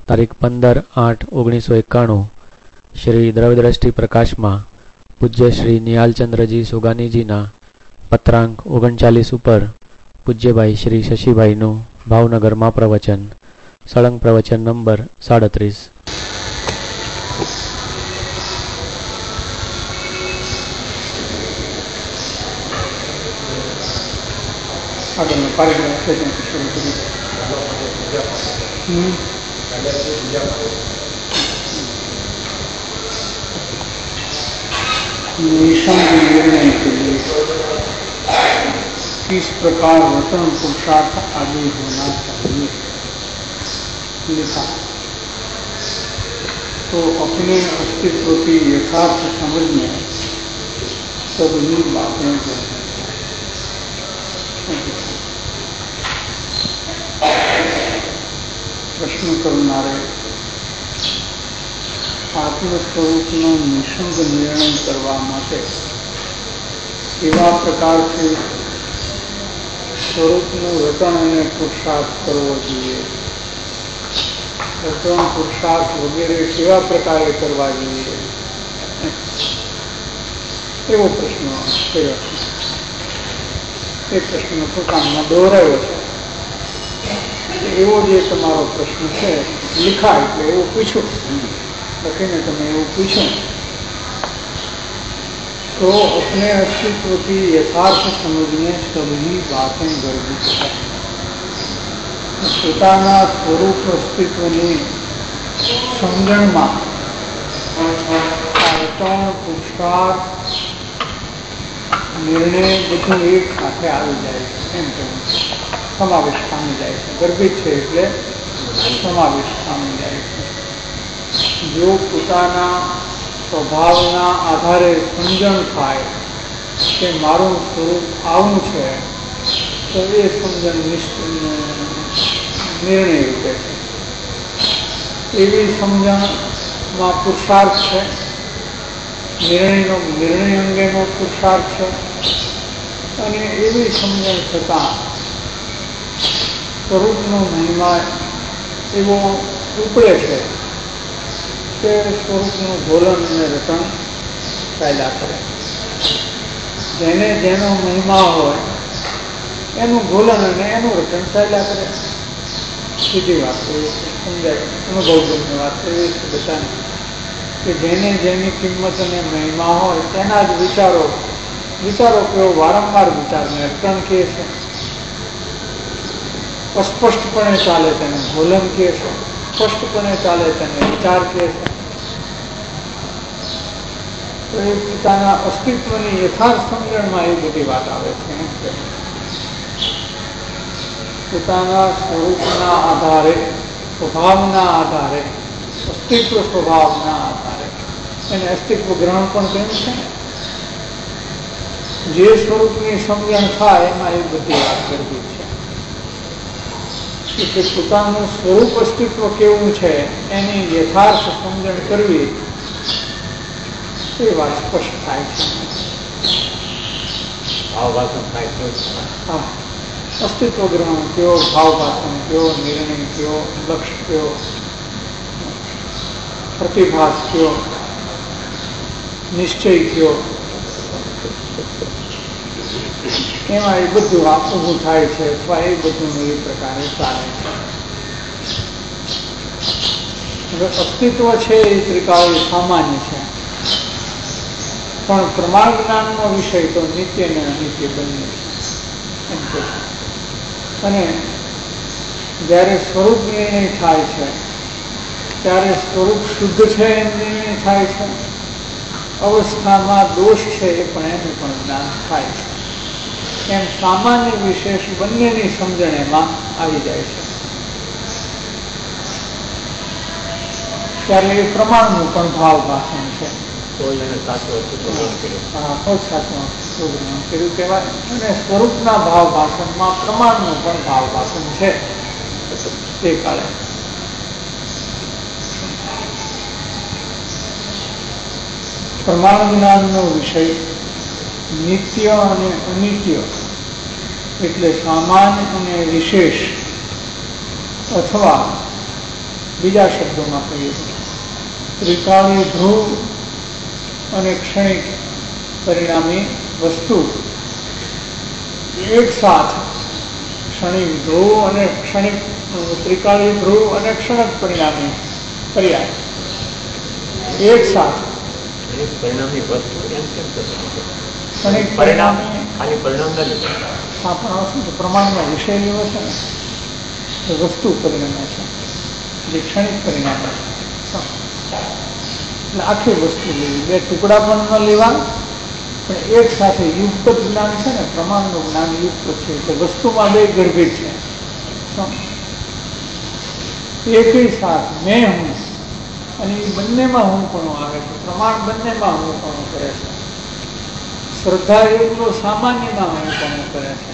તારીખ 15/8/1991 શ્રી દ્રવ્યદ્રષ્ટિ પ્રકાશમાં પૂજ્ય શ્રી નિહાલચંદ્રજી સુગાનીજીના પત્રાંક 39 ઉપર પૂજ્યભાઈ શ્રી શશીભાઈનું ભાવનગરમાં પ્રવચન, સળંગ પ્રવચન નંબર 37. निसंग निर्णय के लिए किस प्रकार वचन पुरुषार्थ आदि होना चाहिए लिखा। तो अपने अस्तित्व की यथार्थ समझ में सभी बातें जो है प्रश्न करनारे आत्म स्वरूपનો નિસંગ નિર્ણય કરવા માટે એવા પ્રકારથી સ્વરૂપનું રટણ અને પુરુષાર્થ કરવો જોઈએ. રટણ પુરુષાર્થ વગેરે કેવા પ્રકારે કરવા જોઈએ એવો પ્રશ્ન કર્યો છે. એ પ્રશ્ન પોતામાં દોહરાયો છે. એવો જે તમારો પ્રશ્ન છે લીખા એટલે એવું પૂછ્યું લખીને તમે એવું પૂછો तो अपने अस्तित्व की यथार्थ समझने सभी बातें गर्भित है. પોતાના સ્વરૂપ અસ્તિત્વની સમજણમાં પુરુષાર્થ નિર્ણય બધું એક સાથે આવી જાય છે. એમ કહ્યું સમાવેશ પામી જાય છે. ગર્ભિત છે એટલે સમાવેશ પામી જાય છે. જો પોતાના સ્વભાવના આધારે સમજણ થાય કે મારું સ્વરૂપ આવું છે તો એ સમજણ નિર્ણય રૂપે છે. એવી સમજણમાં પુરુષાર્થ છે. નિર્ણય અંગેનો પુરુષાર્થ છે. અને એવી સમજણ થતાં સ્વરૂપનો મહિમા એવો ઉપડે છે કે સ્વરૂપનું ગોલન અને રટણ ચાલ્યા કરે. જેને જેનો મહિમા હોય એનું ગોલન અને એનું રટણ ચાલ્યા કરે. સીધી વાત સમજાય, અનુભવની વાત એવી છે બધાને કે જેને જેની કિંમત અને મહિમા હોય તેના જ વિચારો કેવો વારંવાર વિચારને રટણ કહે છે. અસ્પષ્ટપણે ચાલે તેને ગોલન કહે છે. સ્પષ્ટપણે ચાલે તેને વિચાર કહે છે. તો એ પોતાના અસ્તિત્વની યથાર્થ સમજણમાં એ બધી વાત આવે છે. પોતાના સ્વરૂપના આધારે, સ્વભાવના આધારે, અસ્તિત્વ સ્વભાવના આધારે એને અસ્તિત્વ ગ્રહણ પણ કેમ છે. જે સ્વરૂપની સમજણ થાય એમાં એ બધી વાત કરવી છે કે પોતાનું સ્વરૂપ અસ્તિત્વ કેવું છે એની યથાર્થ સમજણ કરવી એ વાત સ્પષ્ટ થાય છે. અસ્તિત્વ ગ્રહણ કયો, ભાવભાષણ કયો, નિર્ણય કયો, લક્ષ્ય કયો, પ્રતિભાસ કયો, નિશ્ચય કયો, એમાં એ બધું ઊભું થાય છે અથવા એ બધું એ પ્રકારે ચાલે છે. અસ્તિત્વ છે એ ત્રિકાળ સામાન્ય છે, પણ પ્રમાણ જ્ઞાનનો વિષય તો નિત્ય અને અનિત્ય બંને છે. અને જ્યારે સ્વરૂપ નિર્ણય થાય છે ત્યારે સ્વરૂપ શુદ્ધ છે એમ નિર્ણય થાય છે. અવસ્થામાં દોષ છે એ પણ એનું પણ જ્ઞાન થાય છે. એમ સામાન્ય વિશેષ બંનેની સમજણ એમાં આવી જાય છે. ત્યારે એ પ્રમાણનું પણ ભાવ ભાષણ છે. કર્યું કહેવાય. અને સ્વરૂપના ભાવ ભાષણમાં પ્રમાણનું પણ ભાવ ભાષણ છે. તે કાળે પ્રમાણ જ્ઞાનનો વિષય નિત્ય અને અનિત્ય એટલે સામાન્ય અને વિશેષ અથવા બીજા શબ્દોમાં કહીએ ત્રિકાળી ધ્રુવ અને ક્ષણિક પરિણામી વસ્તુ એક સાથ ક્ષણિક ધ્રુવ અને ક્ષણિક ત્રિકાળી ધ્રુવ અને ક્ષણિક પરિણામી પર્યાય એક સાથ પરિણામી વસ્તુ ક્ષણિક પરિણામી ખાલી પરિણામ નથી. હા પણ શું છે પ્રમાણનો વિષય લેવો છે ને એ વસ્તુ પરિણામે છે જે ક્ષણિક પરિણામે છે એટલે આખી વસ્તુ લેવી, બે ટુકડા પણ ન લેવા પણ એક સાથે યુક્ત જ્ઞાન છે ને પ્રમાણનું જ્ઞાન યુક્ત છે એટલે વસ્તુમાં બે ગર્ભિત છે. એકી સાથ મેં હું અને એ બંનેમાં હું પણ આવે છે, પ્રમાણ બંનેમાં હું પણ કરે છે. શ્રદ્ધા એકલો સામાન્યમાં હું પણ કરે છે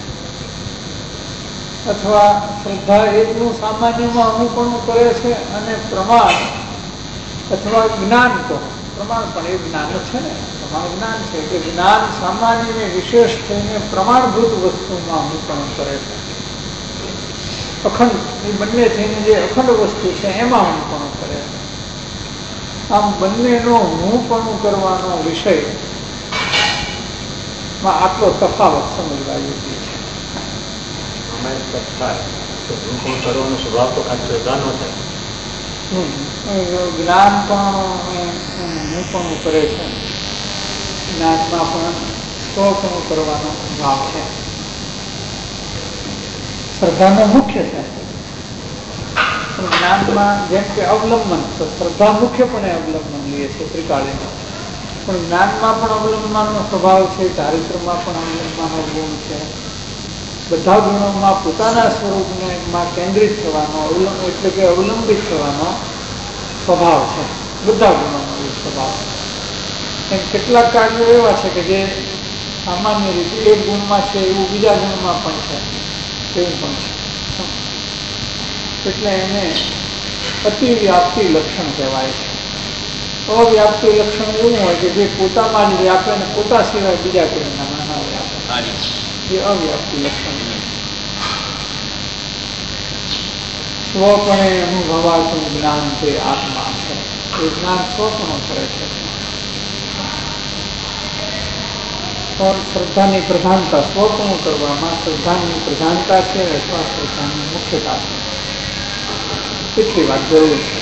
અથવા શ્રદ્ધા એકલું સામાન્યમાં હું પણ કરે છે અને પ્રમાણ અથવા જ્ઞાન કહો, પ્રમાણ પણ એ જ્ઞાન છે ને, પ્રમાણ જ્ઞાન છે કે જ્ઞાન સામાન્ય વિશેષ થઈને પ્રમાણભૂત વસ્તુમાં હું પણ કરે છે. અખંડ એ બંને થઈને જે અખંડ વસ્તુ છે એમાં હું પણ કરે છે. આમ બંનેનો હું પણ કરવાનો વિષય માં આટલો તફાવત સમજવા યોગ્ય છે. કરવાનો સ્વભાવ તો ખાસ શ્રદ્ધાનો છે. જ્ઞાન પણ હું પણ કરે છે, જ્ઞાનમાં પણ સ્વ કરવાનો ભાવ છે. શ્રદ્ધાનો મુખ્ય છે પણ જ્ઞાનમાં જેમ કે અવલંબન તો શ્રદ્ધા મુખ્યપણે અવલંબન લે છે ત્રિકાળીમાં, પણ જ્ઞાનમાં પણ અવલંબનનો સ્વભાવ છે, ચારિત્રમાં પણ અવલંબનનો ગુણ છે. બધા ગુણોમાં પોતાના સ્વરૂપને કેન્દ્રિત થવાનો એટલે કે અવલંબિત થવાનો સ્વભાવ છે. બધા ગુણોનો એ સ્વભાવ એમ કેટલાક કાર્યો એવા છે કે જે સામાન્ય રીતે એક ગુણમાં છે એવું બીજા ગુણમાં પણ છે, એવું પણ છે. એટલે એને અતિવ્યાપ્તિ લક્ષણ કહેવાય છે. અવ્યાપ્તિ લક્ષણ એવું હોય કે જે પોતામાં જ વ્યાપે અને પોતા સિવાય બીજા કોઈના ના વ્યાપે, એ અવ્યાપ્તિ લક્ષણ. સ્વપણે અનુભવાતું જ્ઞાન તે આત્મા છે, એ જ્ઞાન સ્વપણું કરે છે. પણ શ્રદ્ધાની પ્રધાનતા સ્વપણું કરવામાં શ્રદ્ધાની પ્રધાનતા છે અથવા શ્રદ્ધાની મુખ્યતા છે, એટલી વાત જરૂર છે.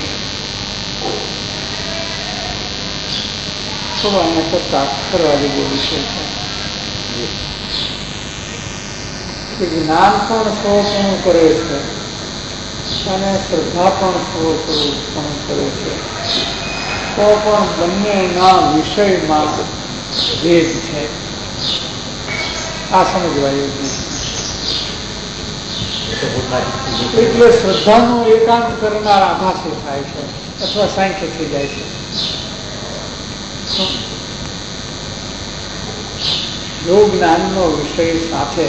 થોડા ચર્ચા કરવા જેવો વિષય છે. જ્ઞાન પણ સ્વપણું કરે છે અને શ્રદ્ધા પણ સ્વપણું કરે છે, તો પણ બંનેના વિષયમાં ભેદ છે. આ સમજવા યોગ્ય છે. એટલે શ્રદ્ધાનું એકાંત કરનાર આભાસી થાય છે અથવા સાંખ્ય થઈ જાય છે. જો જ્ઞાનનો વિષય સાથે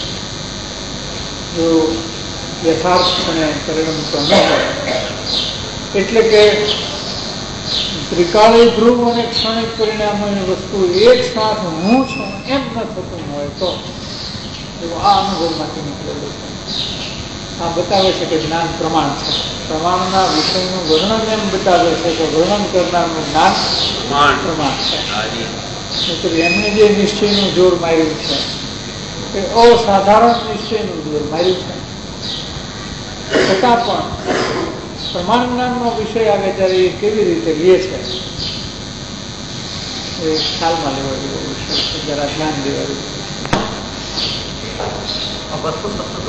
જો યથાર્થપણે પરિણમતો ન હોય, એટલે કે ત્રિકાળી ધ્રુવ અને ક્ષણિક પરિણામોની વસ્તુ એક સાથ હું છું એમ ન થતું હોય તો આ અનુભવમાંથી નીકળેલું છે. આ બતાવે છે કે જ્ઞાન પ્રમાણ છે. પ્રમાણના વિષયનું વર્ણન એમ બતાવે છે કે વર્ણન કરનારનું જ્ઞાન પ્રમાણ છે. એમને જે નિશ્ચયનું જોર માર્યું છે એ અસાધારણ નિશ્ચયનું જોર માર્યું છે. છતાં પણ પ્રમાણ જ્ઞાનનો વિષય આવે ત્યારે એ કેવી રીતે લે છે એ ખ્યાલમાં લેવા જેવો વિષય છે, જરા ધ્યાન દેવા જેવું. વસ્તુ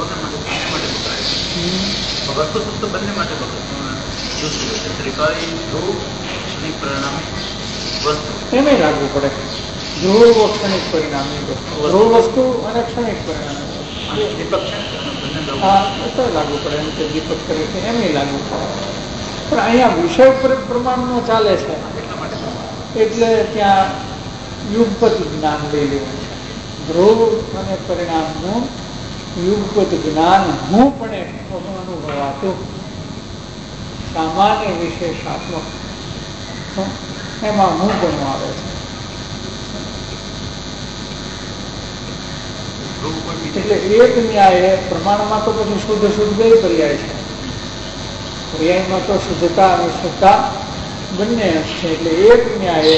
શબ્દ બંને માટે એમ લાગવું પડે. ધ્રુવ ક્ષણિક પરિણામી વસ્તુ, ધ્રુવ વસ્તુ અને ક્ષણિક પરિણામી વસ્તુ લાગુ પડે. એમ કે દીપક કરે છે એમ લાગુ પડે. પણ અહીંયા વિષય પ્રમાણનો ચાલે છે એટલે ત્યાં યુગપત જ્ઞાન લઈ લેવું છે. ધ્રુવ અને પરિણામનું યુગપત જ્ઞાન હું પણ અનુભવાતું સામાન્ય વિશેષાત્મક એમાં હું પણ આવે છે. એટલે એક ન્યાય પ્રમાણમાં તો પછી શુદ્ધ બે પર્યાય છે. પર્યાયમાં તો શુદ્ધતા અને શુદ્ધતા બંને છે. એટલે એક ન્યાય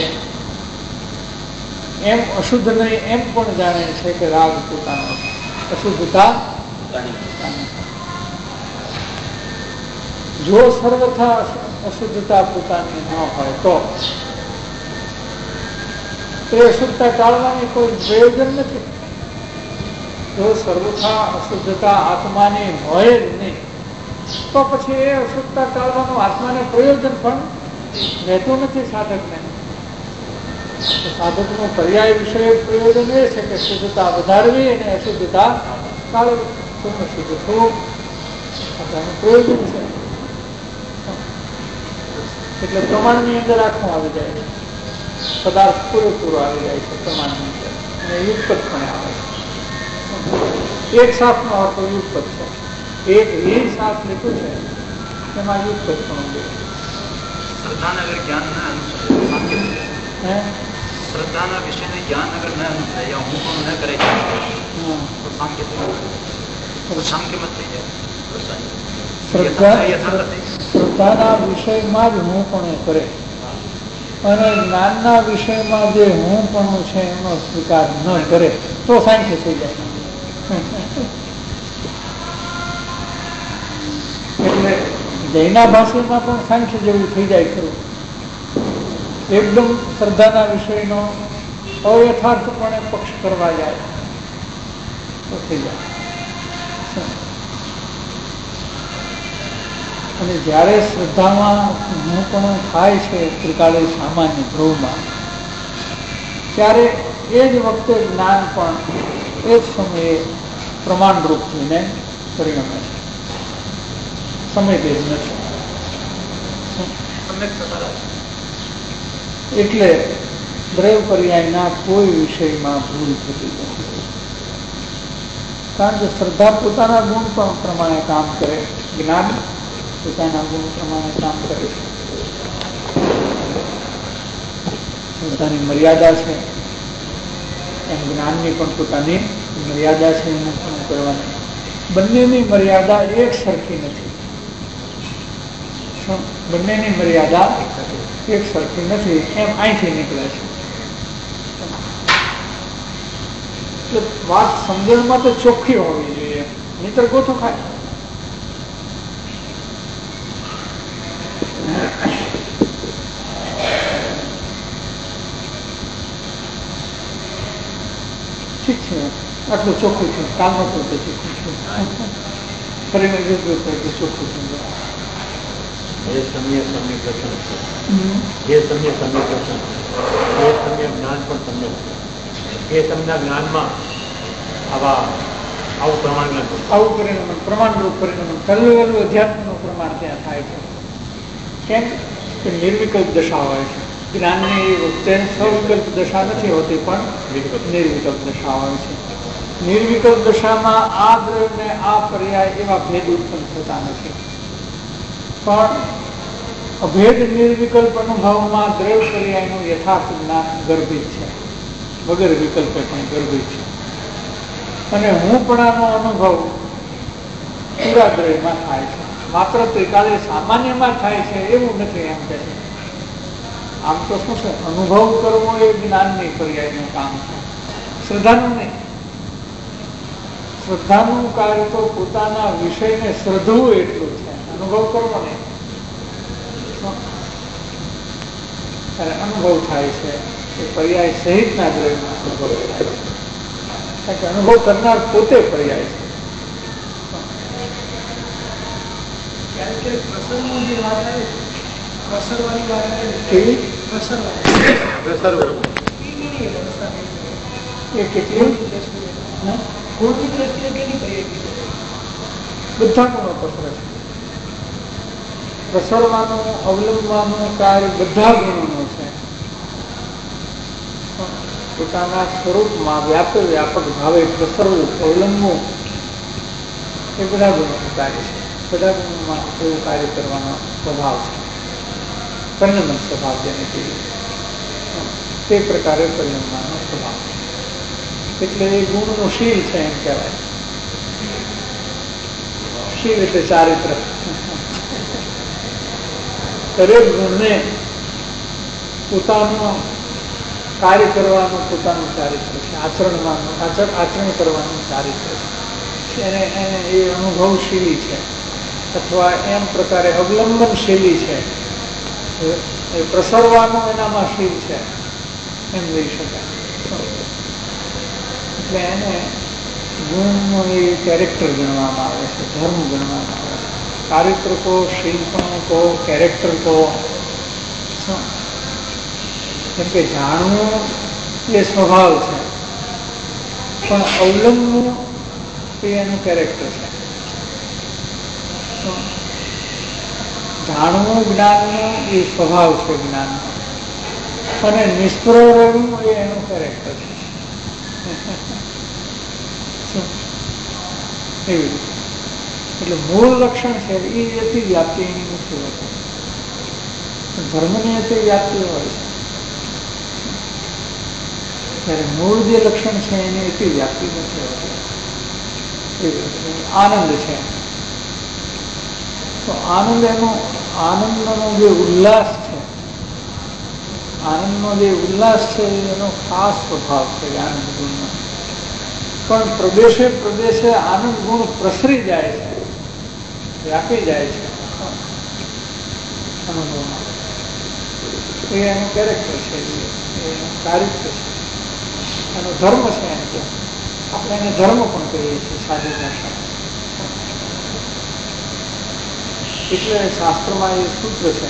એમ અશુદ્ધ નહીં એમ પણ જાણે છે કે રાગ પોતાનો છે, અશુદ્ધતા જો સર્વથા અશુદ્ધતા પોતાની ન હોય તો એ અશુદ્ધતા ટાળવાની કોઈ પ્રયોજન નથી. જો સર્વથા અશુદ્ધતા આત્માની હોય જ નહીં તો પછી એ અશુદ્ધતા ટાળવાનું આત્માને પ્રયોજન પણ રહેતું નથી સાધકને. સાધકનો પર્યાય વિષય પ્રયોજન એ છે કે શુદ્ધતા વધારવી અને અશુદ્ધતા ટાળવી. પૂર્ણ શુદ્ધ થવું આનું પ્રયોજન છે. એટલે પ્રમાણની અંદર આખું આવી જાય છે, પદાર્થ પૂરેપૂરો આવી જાય છે પ્રમાણની અંદર, અને યુગપત પણ આવે છે. એક શાસ્ત્રનો અર્થ યુગપત છે. એક એ શાસ્ત્ર લીધું છે એમાં યુગપત પણ છે. શ્રદ્ધાના અગર જ્ઞાન ના અનુસરે, શ્રદ્ધાના વિષયને જ્ઞાન અગર ન અનુસરે યા હું પણ ન કરે તો સાંખ્ય મત થઈ જાય. શ્રદ્ધાના વિષયમાં જ હું પણ કરે અને જ્ઞાનના વિષયમાં જે હું પણ છે એનો સ્વીકાર ન કરે તો સાંખ્ય થઈ જાય. એટલે જૈના ભાષામાં પણ સાંખ્ય જેવું થઈ જાય ખરું. એકદમ શ્રદ્ધાના વિષયનો અયથાર્થપણે પક્ષ કરવા જાય તો થઈ જાય. અને જ્યારે શ્રદ્ધામાં હું પણ થાય છે ત્રિકાળી સામાન્ય ધ્રુવમાં, ત્યારે એ જ વખતે જ્ઞાન પણ એ જ સમયે પ્રમાણરૂપ થઈને પરિણમે છે. સમય ભેદ નથી. એટલે દ્રવ્ય પર્યાયના કોઈ વિષયમાં ભૂલ થતી નથી. કારણ કે શ્રદ્ધા પોતાના ગુણ પણ પ્રમાણે કામ કરે, જ્ઞાન પોતાના ગુણ પ્રમાણે કામ કરે છે. પોતાની મર્યાદા છે એમ જ્ઞાનની પણ પોતાની મર્યાદા છે. એને પણ કરવાની બંનેની મર્યાદા એક સરખી નથી. બંનેની મર્યાદા એક સરખી નથી એમ અહીંથી નીકળે છે. વાત સમજણમાં તો ચોખ્ખી હોવી જોઈએ, નહીતર ગોથો ખાય. ઠીક છે, આટલું ચોખ્ખું છે. કાલનો પૂરતો ચોખ્ખું છે. ફરીને ચોખ્ખું છે. જે સમય સમય પ્રસન્ન છે, જે સમય સમય પ્રસન્ન છે, એ સમય જ્ઞાન પણ સમય છે. એ સમયના જ્ઞાનમાં આવું પ્રમાણ આવું પરિણામ પ્રમાણરૂપ પરિણામ પહેલું વહેલું અધ્યાત્મનું પ્રમાણ ત્યાં થાય છે. કેમ કે નિર્વિકલ્પ દશા હોય છે. જ્ઞાનની વખતે સવિકલ્પ દશા નથી હોતી પણ નિર્વિકલ્પ દશા હોય છે. નિર્વિકલ્પ દશામાં આ દ્રવ્ય ને આ પર્યાય એવા ભેદ ઉત્પન્ન થતા નથી. પણ અભેદ નિર્વિકલ્પ અનુભવમાં દ્રવ્ય પર્યાયનું યથાર્થ જ્ઞાન ગર્ભિત છે, વગર વિકલ્પે પણ ગર્ભિત છે. અને હુંપણાનો અનુભવ પૂરા દ્રવ્યમાં થાય છે, માત્ર ત્રિકાળી સામાન્યમાં થાય છે એવું નથી. એમ કે આમ તો શું છે, અનુભવ કરવો એ જ્ઞાનની પર્યાયનું કામ છે, શ્રદ્ધાનું નહીં. શ્રદ્ધાનું કાર્ય તો પોતાના વિષયને શ્રદ્ધવું એટલું છે, અનુભવ કરવો નહીં. ત્યારે અનુભવ થાય છે એ પર્યાય સહિતના દ્રવ્યમાં અનુભવ થાય છે. કારણ કે અનુભવ કરનાર પોતે પર્યાય છે. એ કેટલી બધા ગુણો પસરે છે. પ્રસરવાનું અવલંબવાનું કાર્ય બધા ગુણોનું છે. પોતાના સ્વરૂપમાં વ્યાપક ભાવે પ્રસરવું, અવલંબવું એ બધા ગુણોનું કાર્ય છે. બધા ગુણોમાં એવું કાર્ય કરવાનો સ્વભાવ છે, પરિણમન સ્વભાવ જેને કહીએ તે પ્રકારે પરિણમવાનો સ્વભાવ. એટલે એ ગુણનું શીલ છે એમ કહેવાય. શીલ એટલે ચારિત્ર. દરેક ગુણને પોતાનું કાર્ય કરવાનું પોતાનું ચારિત્ર છે, આચરણ કરવાનું ચારિત્ર છે. એને એ અનુભવશીલી છે અથવા એમ પ્રકારે અવલંબનશીલી છે, એ પ્રસરવાનું એનામાં શીલ છે એમ લઈ શકાય. એટલે એને ગુણનો એ કેરેક્ટર ગણવામાં આવે છે, ધર્મ ગણવામાં આવે છે. ચારિત્ર કહો, શીલપણું કહો, કેરેક્ટર કહો. કેમ કે જાણવું એ સ્વભાવ છે, પણ અવલંબવું એ એનું કેરેક્ટર છે. જાણવું જ્ઞાનનું એ સ્વભાવ છે જ્ઞાનનો, અને નિષ્પ્રહ રહેવું એ એનું કેરેક્ટર છે. એવી રીતે એટલે મૂળ લક્ષણ છે એ અતિ વ્યાપ્તિ એની નથી હોતી, ધર્મની અતિ વ્યાપ્તિ હોય છે. ત્યારે મૂળ જે લક્ષણ છે એની અતિ વ્યાપ્તિ નથી હોતી. આનંદ છે તો આનંદનો જે ઉલ્લાસ છે, આનંદનો જે ઉલ્લાસ છે એનો ખાસ સ્વભાવ છે આનંદ ગુણનો. પણ પ્રદેશે પ્રદેશે આનંદ ગુણ પ્રસરી જાય છે, વ્યાપી જાય છે અનુભવમાં. એ એનું કેરેક્ટર છે, એનું ચારિત્ર છે, એનો ધર્મ છે. એમ કે આપણે એને ધર્મ પણ કહીએ છીએ સાદી ભાષામાં. એટલે શાસ્ત્રમાં એ સૂત્ર છે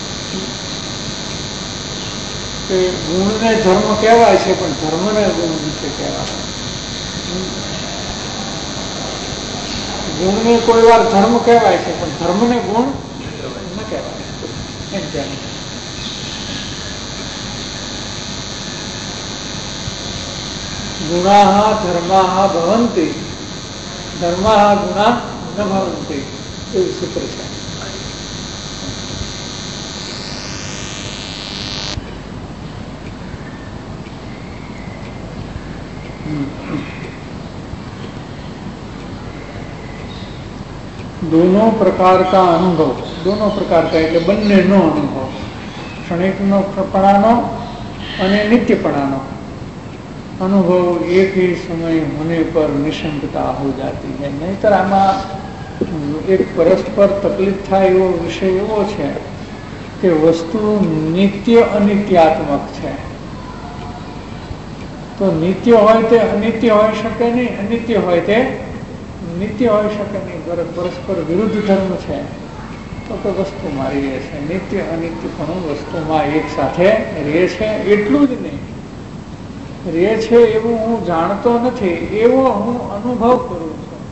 કે ગુણને ધર્મ કહેવાય છે, પણ ધર્મને ગુણ નથી કહેવાય. ગુણને કોઈ વાર ધર્મ કહેવાય છે, પણ ધર્મને ગુણ ન કહેવાય એમ કહેવાય. ગુણાઃ ધર્માઃ ભવન્તિ, ધર્માઃ ગુણાઃ ન ભવન્તિ, એવું સૂત્ર છે. दोनों प्रकार का अनुभव, दोनों प्रकार का એટલે બંનેનો અનુભવ, ક્ષણિકનો પણાનો અને નિત્યપણાનો अनुभव एक ही समय होने पर निशंकता हो जाती है. नहींतर आमा एक परस्पर तकलीफ था एवो विषय एवो है कि वस्तु नित्य अनित्यात्मक है. तो नित्य होय ते अनित्य होई शके नहीं, अनित्य होय ते नित्य होई शके नहीं. परस्पर विरुद्ध धर्म है तो वस्तु मारी रहे है. नित्य अनित्यपणुं वस्तुमां एक साथे रहे छे એટલું જ નહીં, રહે છે એવું હું જાણતો નથી, એવો હું અનુભવ કરું છું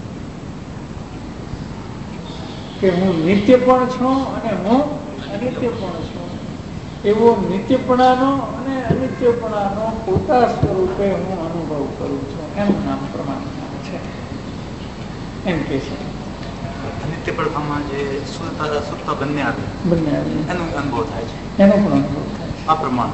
કે હું નિત્ય પણ છું અને હું અનિત્ય પણ છું. એવો નિત્યપણાનો અને અનિત્યપણાનો પોતા સ્વરૂપે હું અનુભવ કરું છું. એનું નામ પ્રમાણ છે એમ કે છે. નિત્યપણમાં જે સુરતા બંને આવે એનો અનુભવ થાય છે, એનો પણ અનુભવ થાય છે. આ પ્રમાણ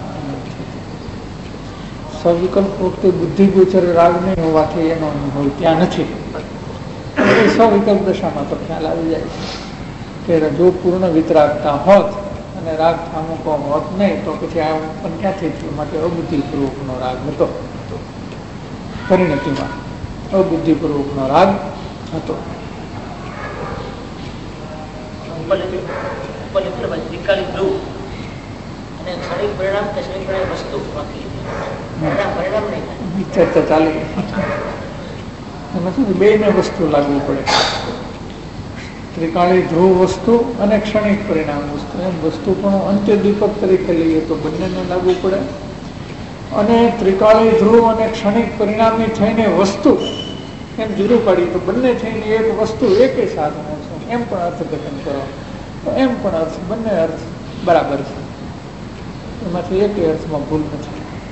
સવિકલ્પ વખતે બુદ્ધિ ગોચર રાગ નહીં હોવાથી એનો અનુભવ ત્યાં નથી. સવિકલ્પ દશામાં તો ખ્યાલ આવી જાય છે કે જો પૂર્ણ વિતરાગતા હોત અને રાગ થામુકો હોત નહીં તો પછી આ પણ ક્યાંથી થયું. માટે અબુદ્ધિપૂર્વકનો રાગ હતો, પરિણતિમાં અબુદ્ધિપૂર્વકનો રાગ હતો. ચર્ચા ચાલી એમાં શું બે ને વસ્તુ લાગવું પડે. ત્રિકાળી ધ્રુવ વસ્તુ અને ક્ષણિક પરિણામ વસ્તુ, એમ વસ્તુ પણ અંત્યદીપક તરીકે લઈએ તો બંનેને લાગવું પડે. અને ત્રિકાળી ધ્રુવ અને ક્ષણિક પરિણામની થઈને વસ્તુ એમ જુદું પાડી તો બંને થઈને એક વસ્તુ એકે સાધનો છે એમ પણ અર્થઘટન કરો તો એમ પણ અર્થ બંને અર્થ બરાબર છે. એમાંથી એક અર્થમાં ભૂલ નથી.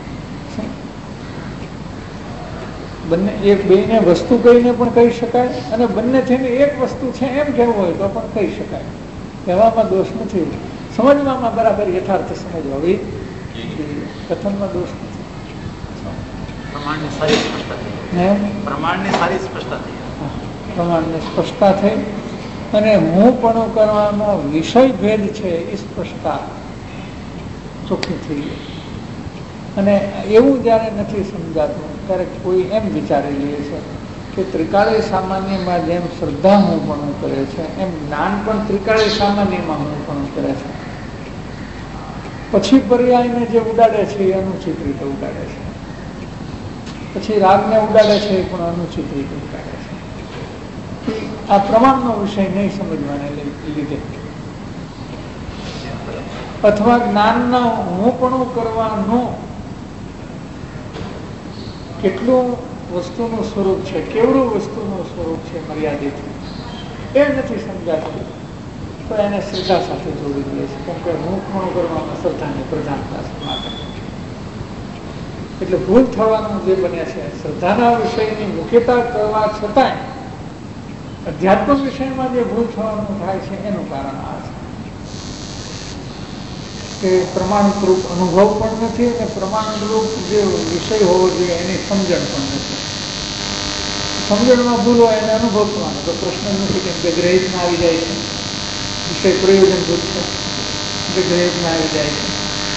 બંને એક બેને વસ્તુ કહીને પણ કહી શકાય અને બંને થઈને એક વસ્તુ છે એમ કહેવું હોય તો પણ કહી શકાય. કહેવામાં દોષ નથી, સમજવામાં બરાબર યથાર્થ સમજ હોવી, કથનમાં દોષ નથી. પ્રમાણની સ્પષ્ટતા થઈ અને હું પણ કરવામાં વિષય ભેદ છે એ સ્પષ્ટતા ચોખ્ખી થઈ ગઈ. અને એવું જ્યારે નથી સમજાતું ત્યારે કોઈ એમ વિચારી લે છે કે ત્રિકાળી સામાન્યમાં જેમ શ્રદ્ધા હું પણ કરે છે એમ જ્ઞાન પણ ત્રિકાળી સામાન્યમાં હું પણ કરે છે. પછી પર્યાયને જે ઉડાડે છે એ અનુચિત રીતે ઉડાડે છે, પછી રાગને ઉડાડે છે એ પણ અનુચિત રીતે ઉડાડે છે. આ પ્રમાણનો વિષય નહીં સમજવાને લીધે અથવા જ્ઞાનના હું પણ કરવાનું કેટલું વસ્તુનું સ્વરૂપ છે, કેવડું વસ્તુનું સ્વરૂપ છે મર્યાદિત, એ નથી સમજાતું તો એને શ્રદ્ધા સાથે જોડી દે છે. કેમ કે હું પણ કરવામાં શ્રદ્ધાની પ્રધાનતા માટે એટલે ભૂલ થવાનું જે બને છે શ્રદ્ધાના વિષયની મુખ્યતા કરવા છતાંય અધ્યાત્મ વિષયમાં જે ભૂલ થવાનું થાય છે એનું કારણ આ છે કે પ્રમાણરૂપ અનુભવ પણ નથી અને પ્રમાણરૂપ જે વિષય હોવો જોઈએ એની સમજણ પણ નથી. સમજણમાં ભૂલ હોય એને અનુભવ થવાનો તો પ્રશ્ન નથી, કેમ કે ગ્રહિતમાં આવી જાય છે, વિષય પ્રયોજનભૂત છે એટલે ગ્રહિતમાં આવી જાય છે.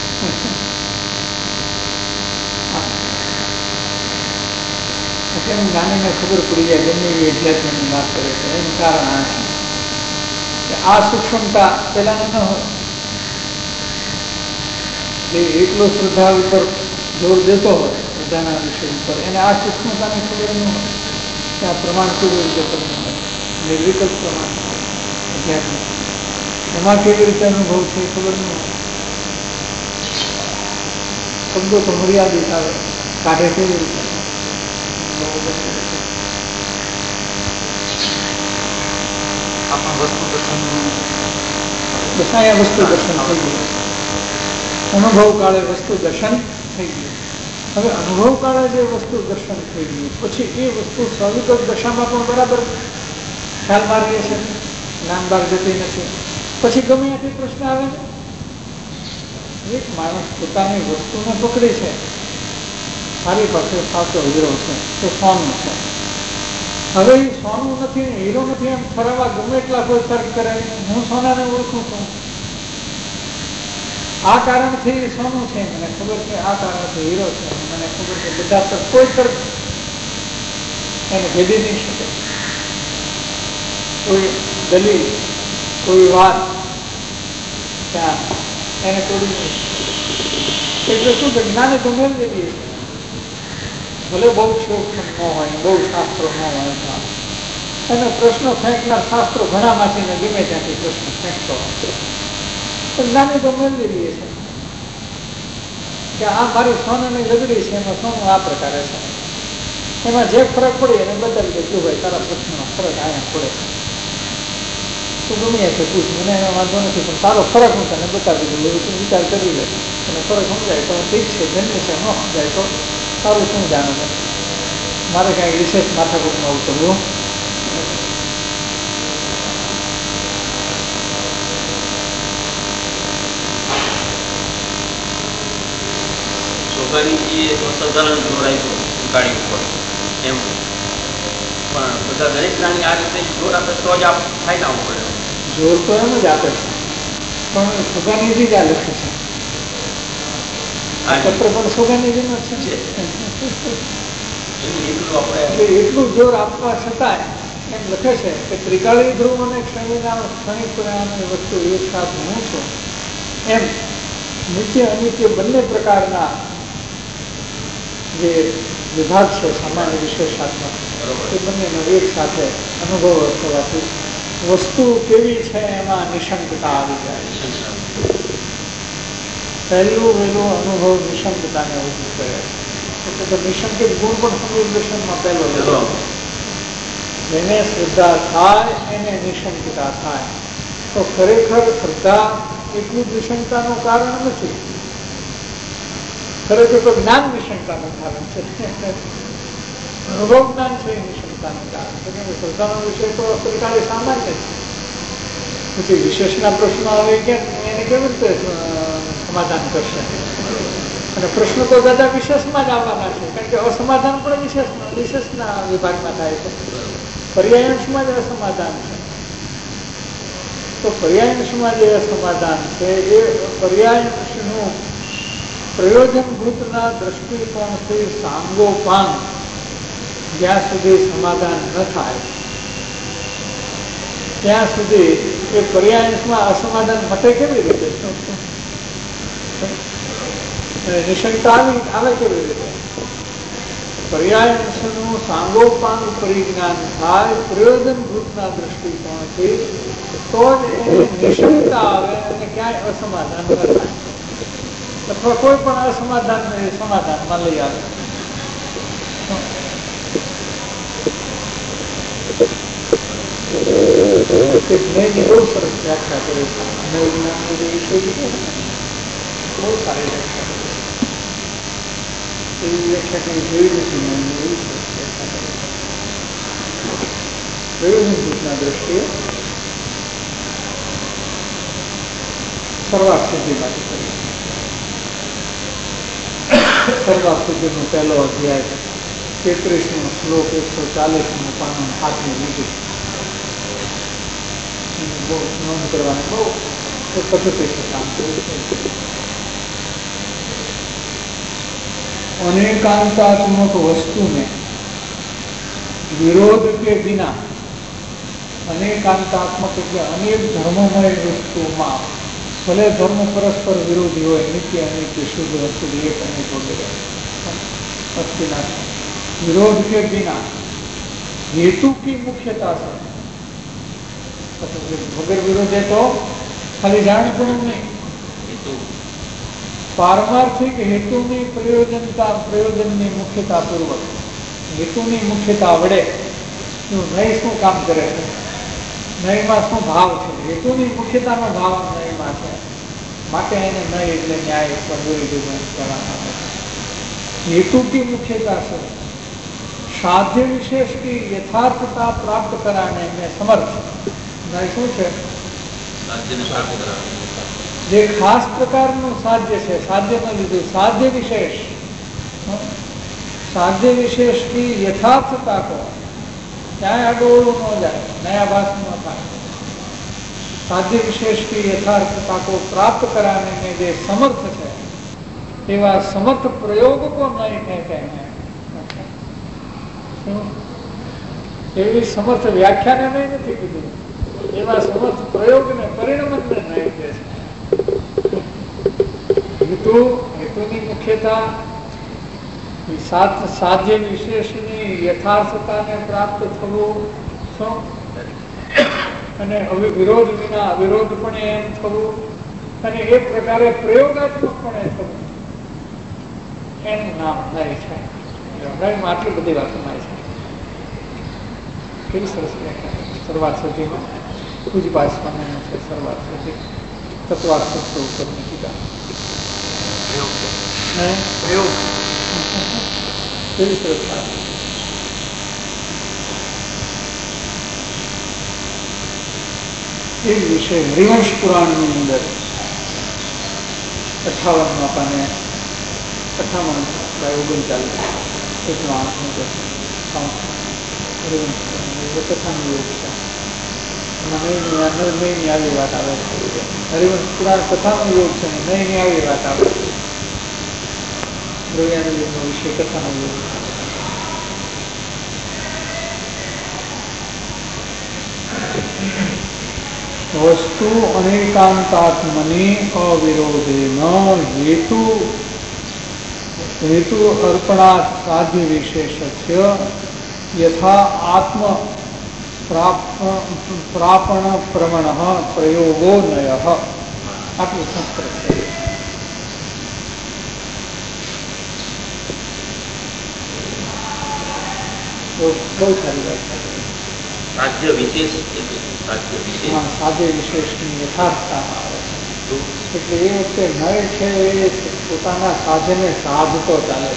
એમ જ્ઞાનીને ખબર પડી જાય ગમે એવી અધ્યાત્મની વાત કરે છે. એનું કારણ આ છે કે આ સૂક્ષ્મતા પેલાને ન હોય. જે એટલો શ્રદ્ધા ઉપર જોર દેતો હોય શ્રદ્ધાના વિષય ઉપર, એને આ સૂક્ષ્મતાની ખબર ન હોય કે આ પ્રમાણ કેવી રીતે કરવું હોય, નિર્વિકલ્પ પ્રમાણ અધ્યાત્મ એમાં કેવી રીતે અનુભવ છે એ ખબર ન હોય. શબ્દો તો મર્યાદિત આવે, કાઢે કેવી રીતે વસ્તુ દર્શન થઈ ગયું. અનુભવ કાળે વસ્તુ દર્શન થઈ ગયું. હવે અનુભવ કાળે જે વસ્તુ દર્શન થઈ ગયું પછી એ વસ્તુ સ્વાભાવિક દશામાં પણ બરાબર ખ્યાલ મારીએ છે, જ્ઞાન બહાર જતી નથી. પછી ગમે ત્યાંથી પ્રશ્ન આવે ને, એક માણસ પોતાની વસ્તુને પકડી છે, મારી પાસે સાચો હીરો છે તો સોનું છે. હવે એ સોનું નથી, હીરો નથી, એમ ફરવા ગમે એટલા કોઈ તર્ક કરે, હું સોનાને ઓળખું છું, આ કારણથી સોનું છે મને ખબર છે, આ કારણથી હીરો છે મને ખબર છે, બધા તર્ક કોઈ તર્ક એને ભેદી નહીં શકે. કોઈ દલીલ, કોઈ વાત ત્યાં એને તોડી નહીં. એટલે શું કે જ્ઞાને તો મેળવી દઈએ છે. ભલે બહુ શોખ ન હોય, બહુ શાસ્ત્રો ન હોય, અને પ્રશ્નો ફેંકનાર શાસ્ત્રો ઘણામાંથી ને ગમે ત્યાંથી પ્રશ્ન ફેંકતો હોય, પણ જ્ઞાને તો મેળવી દઈએ છે કે આ મારી સોનાની લગડી છે, એમાં સોનું આ પ્રકારે છે, એમાં જે ફરક પડે એને બતાવી દે કે ભાઈ તારા પ્રશ્નનો ફરક અહીંયા પડે છે, તું ગમે છે પૂછ, મને એનો વાંધો નથી, પણ તારો ફરક હું તને બતાવી દઉં, એવું તું વિચાર કરી લે. અને ફરક સમજાય તો ઠીક છે, જન્મ છે, ન સમજાય તો સારું, શું જાણવું, મારે કાંઈ વિશેષ માથાકૂટમાં ઉતરવું. સોગાનીજીએ અસાધારણ જોર આપ્યો ગાડી ઉપર એમ, પણ બધા દરેક પ્રાણી આ રીતે જોર આપે તો જ આપ ફાયદા પડે. જોર તો એમ જ આપે છે, પણ સોગાનીજી જ આ લખે છે, પત્ર પણ સોગાનીજીનો છે. એટલું જોર આપવા છતાં એમ લખે છે કે ત્રિકાળી ધ્રુવ અને ક્ષણિક પરિણામની વસ્તુ એક સાથ હું છું. એમ નિત્ય અનિત્ય બંને પ્રકારના જે વિભાગ છે સામાન્ય વિશેષાત્મક, એ બંનેનો એક સાથે અનુભવ થવાથી વસ્તુ કેવી છે એમાં નિશંકતા આવી જાય છે. પહેલું વહેલું અનુભવ નિશંકતાને ઉભું કરે છે. એટલે તો નિશંકિત ગુણ પણ સમુદ્રદર્શનમાં પહેલો લીધો. જેને શ્રદ્ધા થાય એને નિશંકતા થાય. તો ખરેખર શ્રદ્ધા એટલું જ નિશંકતાનું કારણ નથી, ખરેખર તો જ્ઞાન નિશંકતાનું કારણ છે. અનુભવ જ્ઞાન છે એ નિશંકતાનું કારણ છે. શ્રદ્ધાનો વિષય તો ત્રિકાળી સામાન્ય છે. પછી વિશેષના પ્રશ્નો આવે કે એને કેવી રીતે સમાધાન કરશે? અને પ્રશ્નો તો દાદા વિશેષમાં જ આવવાના છે, કારણ કે અસમાધાન પણ વિશેષના વિભાગમાં થાય છે. પર્યાયાંશમાં જ અસમાધાન છે. તો પર્યાયંશમાં જે સમાધાન છે એ પર્યાયંશનું પ્રયોજનભૂતના દ્રષ્ટિકોણથી સાંગોપાંગ જ્યાં સુધી સમાધાન ન થાય ત્યાં સુધી એ પર્યાયંશમાં અસમાધાન મટે કેવી રીતે? નિશંકતા આવે કેવી રીતે? પર્યાયંશનું સાંગોપાંગ પરિજ્ઞાન થાય પ્રયોજનભૂતના દ્રષ્ટિકોણથી તો જ એની નિશંકતા આવે અને ક્યાંય અસમાધાન ન થાય અથવા કોઈ પણ અસમાધાનને સમાધાનમાં લઈ આવે. જ્ઞાનની બહુ સરસ વ્યાખ્યા કરે છે. બહુ સારી વ્યાખ્યા એવી વ્યાખ્યા કંઈ જોઈ નથી. એવી સરસ વ્યાખ્યા કરે છે. પ્રયોજનભૂતના દ્રષ્ટિએ સર્વાર્થ સિદ્ધિમાંથી કરી. સર્વાર્થ સિદ્ધિનો પહેલો અધ્યાય 33નો શ્લોક 140નું પાનું હાથની લીધું. બહુ નોંધ કરવાની બહુ પદ્ધતિથી કામ કર્યું છે. અનેકાંતાત્મક વસ્તુને વિરોધ કે વિના, અનેકાંતાત્મક એટલે અનેક ધર્મમય વસ્તુમાં ભલે ધર્મ પરસ્પર વિરોધી હોય, નિત્ય અનિત્ય શુદ્ધ અશુદ્ધ એક અનેક વગેરે અસ્થિના विरोध के बिना हेतु की मुख्यता से वगैर विरोध है तो खाली जान गुण नहीं, पारमार्थिक हेतु में प्रयोजन ની मुख्यता पूर्वक हेतु ની मुख्यता वड़े नहीं शू काम करे नहीं में शू भाव है हेतु ની मुख्यता नो भाव नहीं में है माटे एने नहीं એટલે न्याय हेतु की मुख्यता से साध्य विशेष की यथार्थता प्राप्त कराने में समर्थ नहीं शू है जे खास प्रकार साध्य है साध्य में लीधु साध्य विशेष की यथार्थता को क्या अडोड़ू न जाए नया भाष न था साध्य विशेष की यथार्थता को प्राप्त कराने में जो समर्थ है एवं समर्थ प्रयोग को नहीं कहते हैं. एवं समर्थ व्याख्या ने नहीं नहीं कीधु एवं समर्थ प्रयोग ने परिणाम ने नहीं कहे. हेतु की मुख्यता साध्य विशेष यथार्थता ने प्राप्त थवू અને હવે વિરોધ વિના અવિરોધપણે એમ થવું અને એ પ્રકારે પ્રયોગાત્મકપણે થવું એનું નામ નહીં છે. લડાઈમાં આટલી બધી વાતો માય છે. કેવી સરસ વ્યાખ્યા શરૂઆત સુધીમાં પૂજપાસ સ્વામીનું છે. શરૂઆત સુધી તત્વાર્થ સૂત્ર ઉપર મૂકીતા પ્રયોગ કેવી સરસ વાત. એ વિષય હરિવંશ પુરાણની અંદર 58 પાને 58/39 કથાનું યોગ છે. નહીં આવી વાત આવે છે. હરિવંશ પુરાણ કથાનો યોગ છે ને નહીં આવી વાત આવે છે. દ્રવ્યાનો યોગનો વિષય કથાનો યોગ છે. वस्तु अनेकांतात्मनि अविरोधेन हेतु अर्पणात् साध्य विशेषस्य यथा आत्म प्रापण प्रमण प्रयोगो नयः. आटलू संस्कृत है. बहुत सारी बात है. साध्य विशेष साध्य विशेष की यथार्थता એટલે એ વખતે નય છે એ પોતાના સાધને સાધતો ચાલે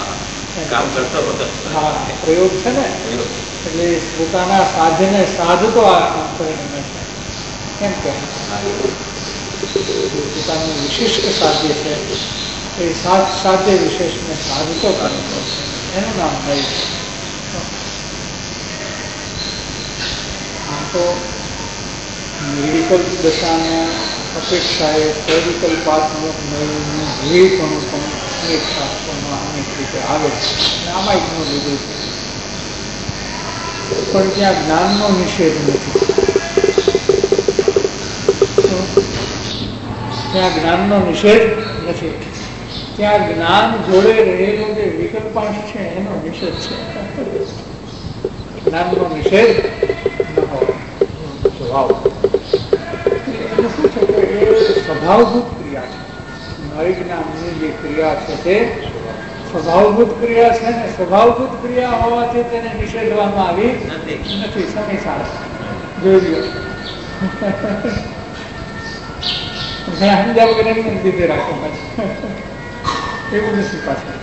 હા પ્રયોગ છે ને એટલે પોતાના સાધને સાધતો પરિણમે છે. કેમ કે પોતાનું વિશિષ્ટ સાધ્ય છે એ સાધ્ય વિશેષને સાધતો પરિણમે છે. એનું નામ નય છે. આમ તો નિર્વિકલ્પ દશાને અપેક્ષાએ સવિકલ્પાત્મક નયનનું જે પણ અનેક શાસ્ત્રોમાં અનેક રીતે આવે અને આમાં એક લીધું છે, પણ ત્યાં જ્ઞાનનો નિષેધ નથી. ત્યાં જ્ઞાનનો નિષેધ નથી. ત્યાં જ્ઞાન જોડે રહેલો જે વિકલ્પાંશ છે એનો નિષેધ છે. જ્ઞાનનો નિષેધ ન હોય. સ્વભાવ એટલે શું છે કે એ સ્વભાવભૂત ક્રિયા છે. નય જ્ઞાનની જે ક્રિયા છે તે સ્વભાવભૂત ક્રિયા છે ને સ્વભાવભૂત ક્રિયા હોવાથી તેને નિષેધવામાં આવી નથી. સમીસાર જોઈ લો. સમજ્યા વગર એમને દીધે રાખો એવું નથી પાછળ.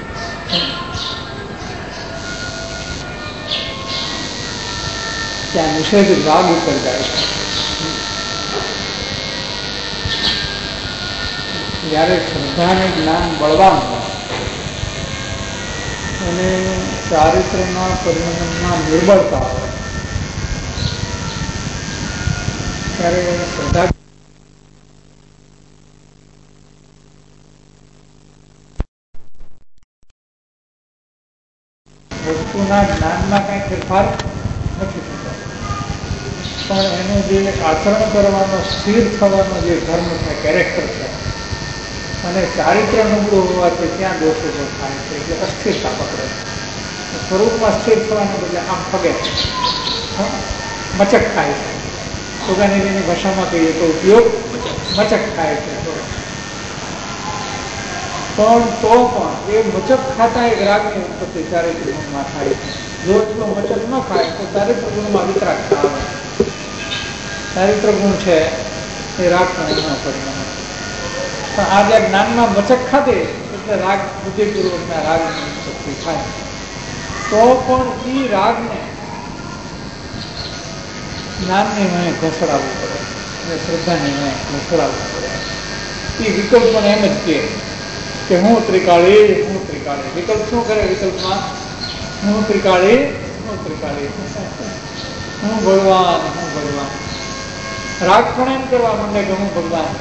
ત્યાં નિષેધ રાગ ઉપર જાય છે. જયારે શ્રદ્ધાને જ્ઞાન બળવાન હોય અને ચારિત્રના પરિણમનમાં નિર્બળતા હોય ત્યારે શ્રદ્ધા વસ્તુના જ્ઞાનમાં કઈ ફેરફાર નથી થતો, પણ એનું જે આચરણ કરવાનો સ્થિર થવાનો જે ધર્મ છે, કેરેક્ટર છે, અને ચારિત્ર નબળું હોવાથી ત્યાં દોષો થાય છે એટલે અસ્થિરતા પકડે. સ્વરૂપમાં સ્થિર થવાને બદલે આમ ફગે, મચક થાય છે. સુગાનીજીની ભાષામાં કહીએ તો ઉપયોગ મચક થાય છે. પણ તો પણ એ મચક ખાતા એક રાગની ઉત્પત્તિ ચારિત્ર ગુણમાં થાય છે. જો એટલો મચક ન ખાય તો ચારિત્ર ગુણમાં વિતરાગતા આવે. ચારિત્ર ગુણ છે એ રાગ પણ એના પરિણામે. પણ આ જે જ્ઞાનમાં મચક ખાધે એટલે રાગ બુદ્ધિપૂર્વકના રાગની ઉત્પત્તિ થાય. તો પણ એ રાગને જ્ઞાનની મને ઘસડાવવું પડે અને શ્રદ્ધાની મને ઘસડાવવું પડે. એ વિકલ્પ પણ એમ જ કે હું ત્રિકાળી, હું ત્રિકાળી. વિકલ્પ શું કરે? વિકલ્પમાં હું ત્રિકાળી, હું ત્રિકાળી, હું ભગવાન, હું ભગવાન. રાગ પણ એમ કરવા માંડે કે હું ભગવાન,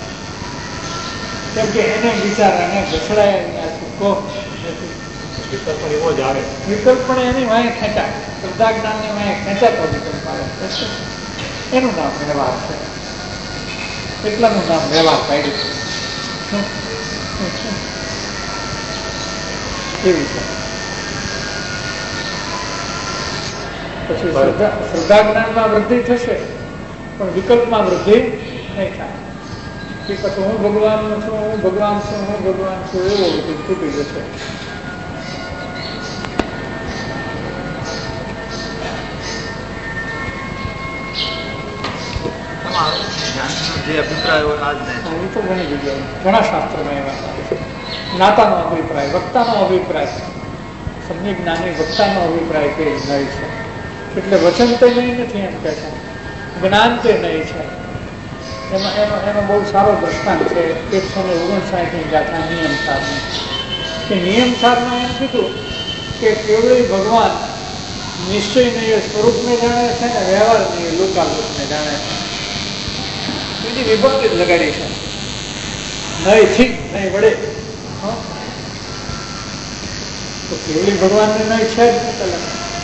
કેમ કે એને બિચારાને ઘસડાય આ છૂટકો નથી. વિકલ્પ પણ એવો જ આવે. વિકલ્પ પણ એની વાંહે ખેંચાય. શ્રદ્ધા જ્ઞાનની વાંહે ખેંચાતો વિકલ્પ આવે. એનું નામ વ્યવહાર છે. એટલાનું નામ વ્યવહાર કાઢ્યું એવું છે. પછી શ્રદ્ધા જ્ઞાનમાં વૃદ્ધિ થશે પણ વિકલ્પમાં વૃદ્ધિ નહીં થાય. કે પછી હું ભગવાન છું, હું ભગવાન છું, હું ભગવાન છું એવો બધું તૂટી જશે. જે અભિપ્રાયો તો ઘણી જગ્યાએ ઘણા શાસ્ત્રોમાં એવા છે. જ્ઞાતાનો અભિપ્રાય, વક્તાનો અભિપ્રાય, સમ્યક જ્ઞાની વક્તાનો અભિપ્રાય કે નહીં છે. એટલે વચન તે નહીં નથી એમ કહે છે, જ્ઞાન તે નહીં છે. એનો બહુ સારો દ્રષ્ટાંત છે 159 ગાથા નિયમસારની. કે નિયમસારમાં એમ કીધું કે કેવળી ભગવાન નિશ્ચય નહીં સ્વરૂપને જાણે છે ને વ્યવહાર નહીં લોકાલોકને જાણે છે. બીજી વિભક્તિ જ લગાડી છે. નહીં ઠીક નહીં વડે તો કેવળી ભગવાનને નહીં છે જ નહીં.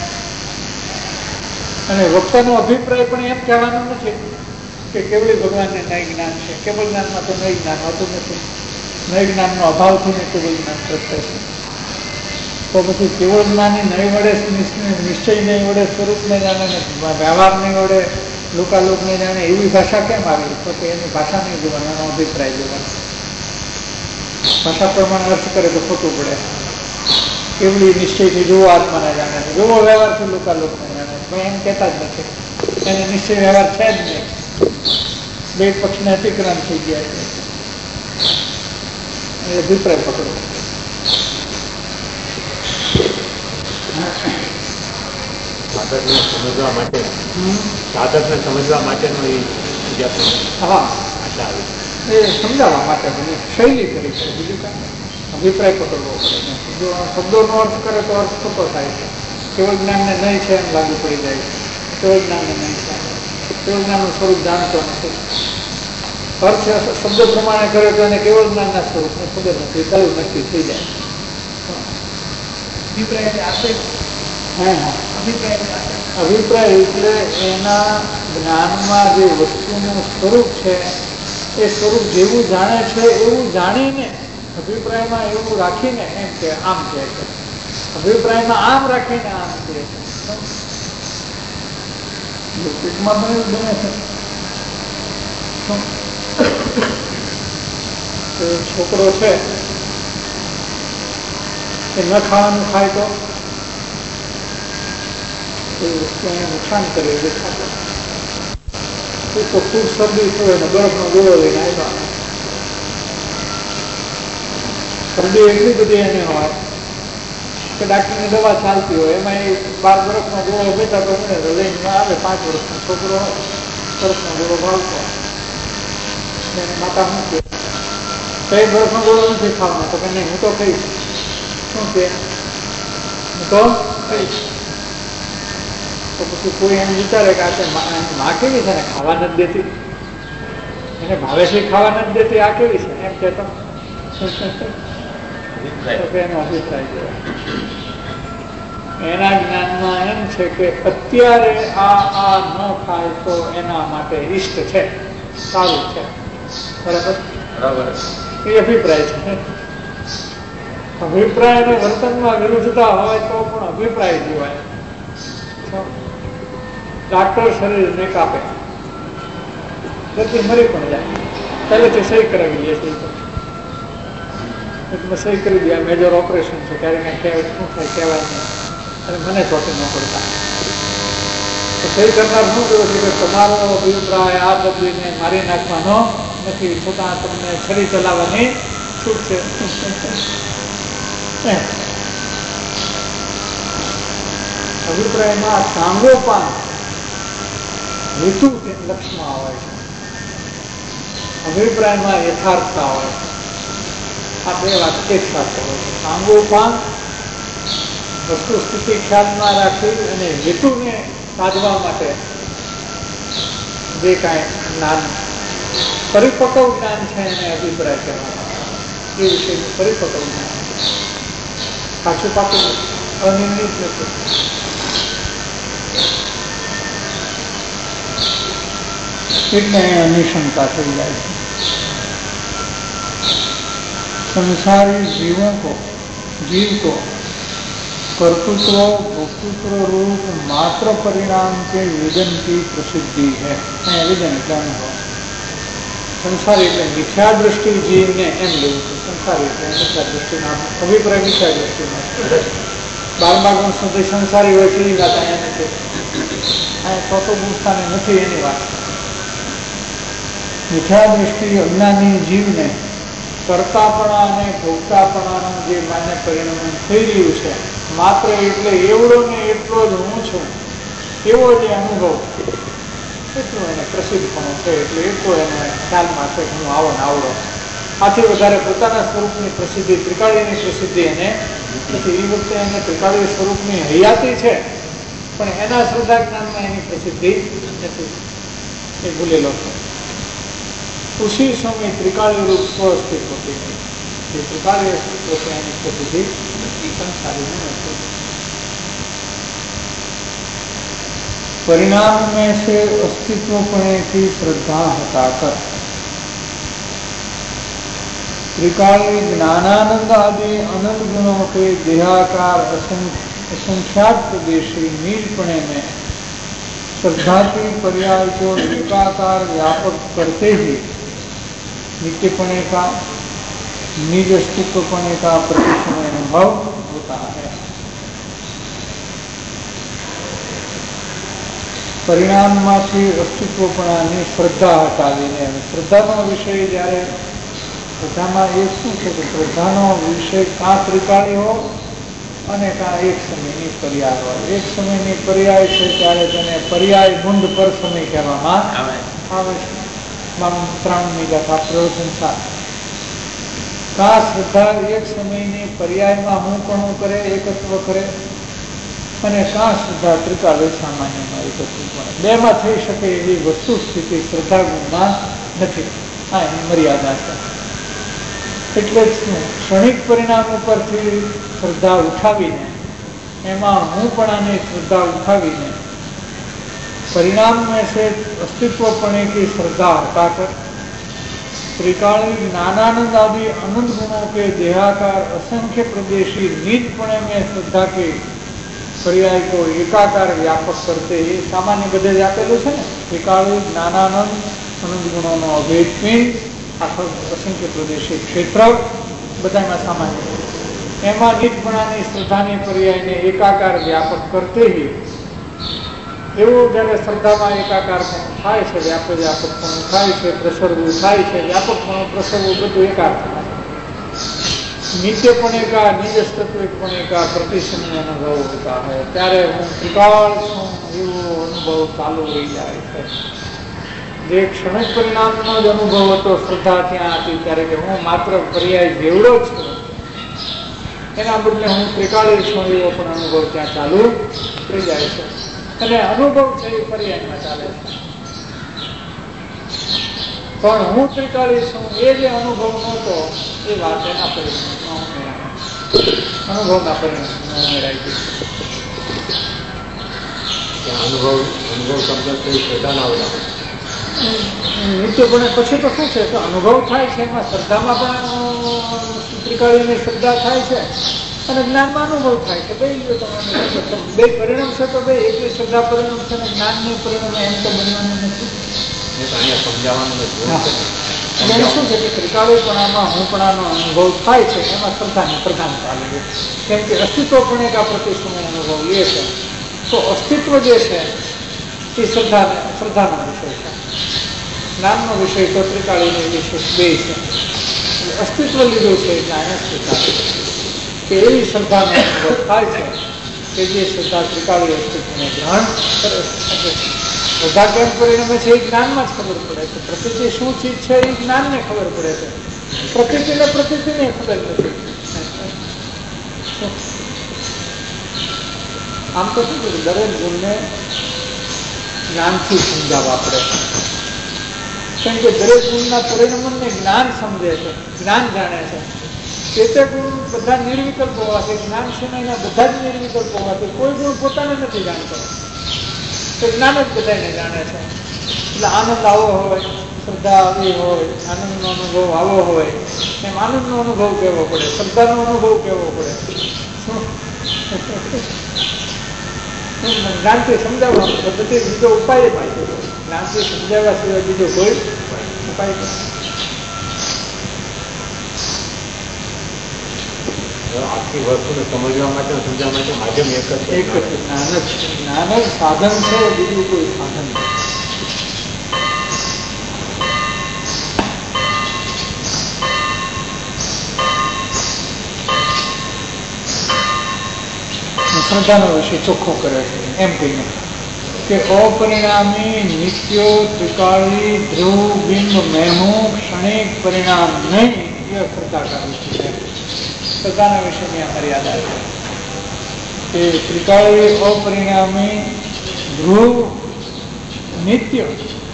અને વક્તાનો અભિપ્રાય પણ એમ કહેવાનો નથી કે કેવળી ભગવાનને નય જ્ઞાન છે. કેવળ જ્ઞાનમાં તો નય જ્ઞાન હોતું નથી. નય જ્ઞાનનો અભાવથી ને કેવળ જ્ઞાન પ્રત્યે છે. તો પછી કેવળ જ્ઞાની નહીં વડે નિશ્ચય નહીં વડે સ્વરૂપને જાણે વ્યવહાર નહીં વડે લોકાલોકને જાણે એવી ભાષા કેમ આવી? તો કે એની ભાષા નહીં જોવાની, એનો અભિપ્રાય જોવાનો. ભાષા પ્રમાણે અર્થ કરે તો ખોટું પડે. કેવળી નિશ્ચયથી જોવો આત્માને જાણે છે, જોવો વ્યવહારથી લોકાલોકને જાણે છે. એમ કહેતા જ નથી. એને નિશ્ચય વ્યવહાર છે જ નહીં. બે પક્ષને અતિક્રમ થઈ ગયા છે. એ અભિપ્રાય પકડો. સાધકને સમજવા માટે, સાધકને સમજવા માટેનો એ ભાષા આવી. એ સમજાવવા માટે શૈલી કરી છે. બીજું કાંઈ અભિપ્રાય પકડવો પડે. જો શબ્દોનો અર્થ કરે તો અર્થ ખોટો થાય છે. કેવળ જ્ઞાનને નહીં છે એમ લાગુ પડી જાય છે. કેવળ જ્ઞાનને નહીં છે કેવળ જ્ઞાનનું સ્વરૂપ જાણતો નથી. અર્થ શબ્દ પ્રમાણે કરે તો એને કેવળ જ્ઞાનના સ્વરૂપને ખબર નથી, કયું નક્કી થઈ જાય. અભિપ્રાય એટલે એના જ્ઞાનમાં જે વસ્તુનું સ્વરૂપ છે એ સ્વરૂપ જેવું જાણે છે એવું જાણીને અભિપ્રાયમાં એવું રાખીને એમ કે આમ કહે છે, અભિપ્રાયમાં આમ રાખીને આમ કહે છે. પેટમાં પણ એવું બને છે. છોકરો છે એ ન ખાવાનું ખાય તો એ વસ્તુ એને નુકસાન કરે એ ખાતો. તો ખૂબ શરદી થયો ને બરફનો ગોળો લઈને આવ્યા. શરદી એટલી બધી એને હોય કે ડાક્ટરની દવા ચાલતી હોય, એમાં એ 12 બરફનો ગોળો બેઠા તો લઈને આવે. 5 વર્ષનો છોકરો હોય, બરફનો ગોળો ભાવતો એને માતા શું કે કઈ બરફનો ગોળો નથી ખાવાનો? તો કે નહીં, હું તો કહીશ. શું કે હું તો કહીશ. તો પછી કોઈ એમ વિચારે કે આ માં કેવી છે ને ખાવા નથી દેતી, એને ભાવે છે ખાવા નથી દેતી, આ કેવી છે એમ કહેતો એનો અભિપ્રાય કહેવાય. એના જ્ઞાનમાં એમ છે કે અત્યારે આ ન ખાય તો એના માટે ઇષ્ટ છે, સારું છે. બરાબર, એ અભિપ્રાય છે. અભિપ્રાય અને વર્તનમાં વિરુદ્ધતા હોય તો પણ અભિપ્રાય જોવાય. ડાક્ટર શરીરને કાપે, દર્દી મરી પણ જાય, પહેલેથી સહી કરાવી લે છે. તમે સહી કરી દે, મેજર ઓપરેશન છે, ક્યારે શું થાય કહેવાય નહીં, અને મને ચોટી ન પડતા. તો સહી કરનાર શું કહ્યું છે કે તમારો અભિપ્રાય આ દર્દીને મારી નાખવાનો નથી, છતાં તમને છરી ચલાવવાની છૂટ છે. અભિપ્રાયમાં સાંગોપાન હેતુ લક્ષમાં હોય છે, અભિપ્રાયમાં યથાર્થતા હોય છે. આ બે વાત એક સાથે હોય છે. સાંગોપાન વસ્તુ સ્થિતિ ખ્યાલમાં રાખી અને હેતુને સાધવા માટે જે કાંઈ જ્ઞાન પરિપક્વ જ્ઞાન છે એને અભિપ્રાય કહેવામાં આવે. એ વિશેનું પરિપક્વ જ્ઞાન પાછું પાકું અનિર્ણિત નથી. એટલે અનિશંકા થઈ જાય છે. संसारी जीवों को जीव को कर्तृत्व भोक्तृत्व रूप मात्र परिणाम के विजन की प्रसिद्धि है. विजन એટલે અનુભવ. સંસારી એટલે મિથ્યા દ્રષ્ટિ જીવને એમ લેવું છે. સંસારી એટલે મિથ્યા દ્રષ્ટિના અભિપ્રાય મિથ્યા દ્રષ્ટિનો 12 ગુણ સુધી સંસારી હોય છે એ વાત અહીંયા નથી. ચોથો ગુણસ્થાને નથી એની વાત. મિથ્યા દ્રષ્ટિ અજ્ઞાની જીવને કર્તાપણા અને ભોગતાપણાનું જે માન્ય પરિણામ થઈ રહ્યું છે, માત્ર એટલે એવડો ને એટલો જ હું છું એવો જે અનુભવ એટલો એને પ્રસિદ્ધપણો છે. એટલે એટલો એને ખ્યાલમાં છે કે હું આવો ને આવડો. આથી વધારે પોતાના સ્વરૂપની પ્રસિદ્ધિ, ત્રિકાળીની પ્રસિદ્ધિ એને નથી. એ વખતે એને ત્રિકાળી સ્વરૂપની હયાતી છે, પણ એના શ્રદ્ધા જ્ઞાનમાં એની પ્રસિદ્ધિ નથી. એ ભૂલેલો છે. उसी समय त्रिकाली रूप स्व अस्तित्व होती है. ये त्रिकाली अस्तित्व से यानी प्रसिद्धि संसारी में होती है. परिणाम में से अस्तित्व पणे की श्रद्धा हटाकर त्रिकाली ज्ञानानंद आदि अनंत गुणों के देहाकार असंख्यात प्रदेशी नीलपणे में श्रद्धा की पर्याय को एकाकार व्यापक करते ही नित्यपणे का निज अस्तित्वपणे का प्रतिक्षण अनुभव होता है. પરિણામમાંથી અસ્તિત્વપણાની શ્રદ્ધા હટાવીને, શ્રદ્ધાનો વિષય જ્યારે શ્રદ્ધામાં એક શું છે કે શ્રદ્ધાનો વિષય કાં ત્રિકાળી હોય અને કાં એક સમયની પર્યાય હોય. એક સમયની પર્યાય છે ત્યારે તેને પર્યાય ગુંડ પર સમય કહેવામાં આવે છે. ત્રણની ગાથા પ્રવચન સાથે કા શ્રદ્ધા એક સમયની પર્યાયમાં હું પણ કરે, એકત્વ કરે, અને કાં શ્રદ્ધા ત્રિકાળ સામાન્યમાં એકત્રિતપણે બેમાં થઈ શકે એવી વસ્તુ સ્થિતિ શ્રદ્ધા ગુણમાં નથી. હા, એની મર્યાદા છે. એટલે જ ક્ષણિક પરિણામ ઉપરથી શ્રદ્ધા ઉઠાવીને, એમાં હું પણ આની શ્રદ્ધા ઉઠાવીને परिणाम में से अस्तित्वपणे की श्रद्धा हटाकर त्रिकाली ज्ञानानंद आदि अनंत गुणों के देहाकार असंख्य प्रदेशी निजपणे में श्रद्धा के पर्याय को एकाकार व्यापक करते ही सामान्य बधे ज आपेलू है ने त्रिकाली ज्ञानानंद अनंत गुणों अभेद पिंड आखो असंख्य प्रदेशी क्षेत्र बधाમાં सामान्य एमा निजपणानी श्रद्धानी पर्यायने एकाकार व्यापक करते ही एवं जયારે શ્રદ્ધામાં એકાકારપણું થાય છે, વ્યાપકપણું થાય છે, પ્રસરવું થાય છે, વ્યાપકપણું પ્રસરવું બધું એકાર થાય. नित्यपणे का निज तत्विकपणे का प्रतिशम्य अनुभव होता है त्यारे हूँ त्रिकाल छूँ एवो अनुभव चालू रही जाए છે. જે ક્ષણિક પરિણામનો જ અનુભવ હતો શ્રદ્ધા ત્યાં હતી ત્યારે કે હું માત્ર પર્યાય જેવડો છું, એના બદલે હું ત્રિકાળી છું એવો પણ અનુભવ ત્યાં ચાલુ થઈ જાય છે. અને અનુભવ છે એ પર્યાયમાં ચાલે છે, પણ હું ત્રિકાળી છું એ જે અનુભવ નહોતો એ વાત એના પરિણામમાં અનુભવના પરિણામમાં ઉમેરાઈ ગઈ. અનુભવ શબ્દ શ્રદ્ધાના નિત્યપણે પછી તો શું છે તો અનુભવ થાય છે, એમાં શ્રદ્ધામાં પણ ત્રિકાળીની શ્રદ્ધા થાય છે અને જ્ઞાનમાં અનુભવ થાય છે. બે પરિણામ છે તો બે એટલી શ્રદ્ધા પરિણામ છે ને જ્ઞાનની પરિણામ એમ તો બનવાનું નથી. શું છે કે ત્રિકાળીપણામાં હુંપણાનો અનુભવ થાય છે એમાં શ્રદ્ધાની પ્રધાનતા આવે છે, કેમ કે અસ્તિત્વપણે કા પ્રતિસમય અનુભવ લે છે તો અસ્તિત્વ જે છે એ શ્રદ્ધાનો વિષય છે, જ્ઞાનનો વિષય તો ત્રિકાળીનો વિષય બે છે. અસ્તિત્વ લીધું છે એટલે આને સ્વીકારે કે એવી શ્રદ્ધાનો અનુભવ થાય છે કે જે શ્રદ્ધા ત્રિકાળી અસ્તિત્વને ગ્રહણ કરે છે. શ્રદ્ધા કેમ પરિણમે છે એ જ્ઞાનમાં જ ખબર પડે છે. પ્રકૃતિ શું ચીજ છે એ જ્ઞાનને ખબર પડે છે, પ્રકૃતિને ખબર નથી. આમ તો શું કરું દરેક ગુણને જ્ઞાનથી સમજાવવા પડે, કેમ કે દરેક ગુણના પરિણમને જ્ઞાન સમજે છે, જ્ઞાન જાણે છે. તે ગુણ બધા નિર્વિકલ્પ હોવાથી, જ્ઞાન સિવાયના બધા જ નિર્વિકલ્પ હોવાથી કોઈ ગુણ પોતાને નથી જાણતો, તો જ્ઞાન જ બધાને જાણે છે. એટલે આનંદ આવો હોય, શ્રદ્ધા આવી હોય, આનંદનો અનુભવ આવો હોય, એમ આનંદનો અનુભવ કેવો પડે, શ્રદ્ધાનો અનુભવ કેવો પડે, જ્ઞાનથી સમજાવવા પદ્ધતિ બીજો ઉપાય પાય, જ્ઞાનથી સમજાવવા સિવાય બીજો કોઈ ઉપાય નથી. આખી વસ્તુને સમજવા માટે સમજવા માટે માધ્યમ એક જ જ્ઞાન જ સાધન છે, બીજું કોઈ સાધન નથી. શ્રદ્ધાનો વિષય ચોખ્ખો કરે છે એમ કહીને કે અપરિણામી નિત્યો ત્રિકાળી ધ્રુવ બિંબ મેહું ક્ષણિક પરિણામ નહીં એ શ્રદ્ધાકારી છે. શ્રદ્ધાના વિષયની આ મર્યાદા છે કે ત્રિકાળી અપરિણામી ધ્રુવ નિત્ય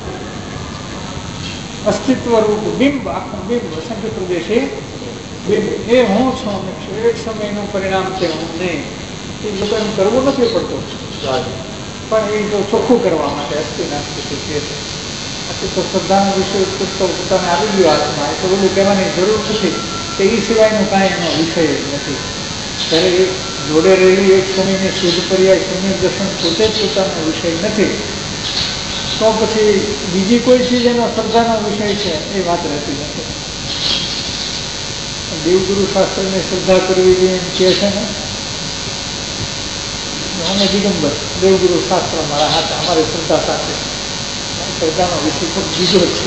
અસ્તિત્વ રૂપ બિંબ, આખું બિંબ અસંખ્ય પ્રદેશી બિંબ એ હું છું, એક સમયનું પરિણામ છે હું નહીં. એ લોકોને કરવું નથી પડતું, પણ એ જો ચોખ્ખું કરવા માટે અસ્તિ નાસ્તિ કહે છે. આથી તો શ્રદ્ધાનો વિષય પુસ્તક પોતાને આવી ગયો હાથમાં, એ તો બધું કહેવાની જરૂર નથી કે એ સિવાયનું કાંઈ એનો વિષય જ નથી. ત્યારે એ જોડે રહેલી એક સમયની શુદ્ધ પર્યાય સમ્યક દર્શન પોતે જ પોતાનો વિષય નથી, તો પછી બીજી કોઈ ચીજ એનો શ્રદ્ધાનો વિષય છે એ વાત રહેતી નથી. દેવગુરુ શાસ્ત્રની શ્રદ્ધા કરવી જોઈએ એમ કહે છે ને, અમે દિગંબર દેવગુરુ શાસ્ત્ર મારા હાથ અમારી શ્રદ્ધા સાથે, શ્રદ્ધાનો વિષય તો બીજો છે.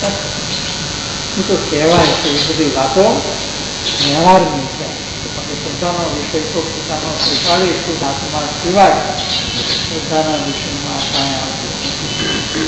એ તો કહેવાય છે, એ બધી વાતો વ્યવહારની છે, પણ શ્રદ્ધાનો વિષય તો પોતાનો ત્રિકાળી શુદ્ધ આત્મા સિવાય શ્રદ્ધાના વિષયમાં કાંઈ આવતું નથી.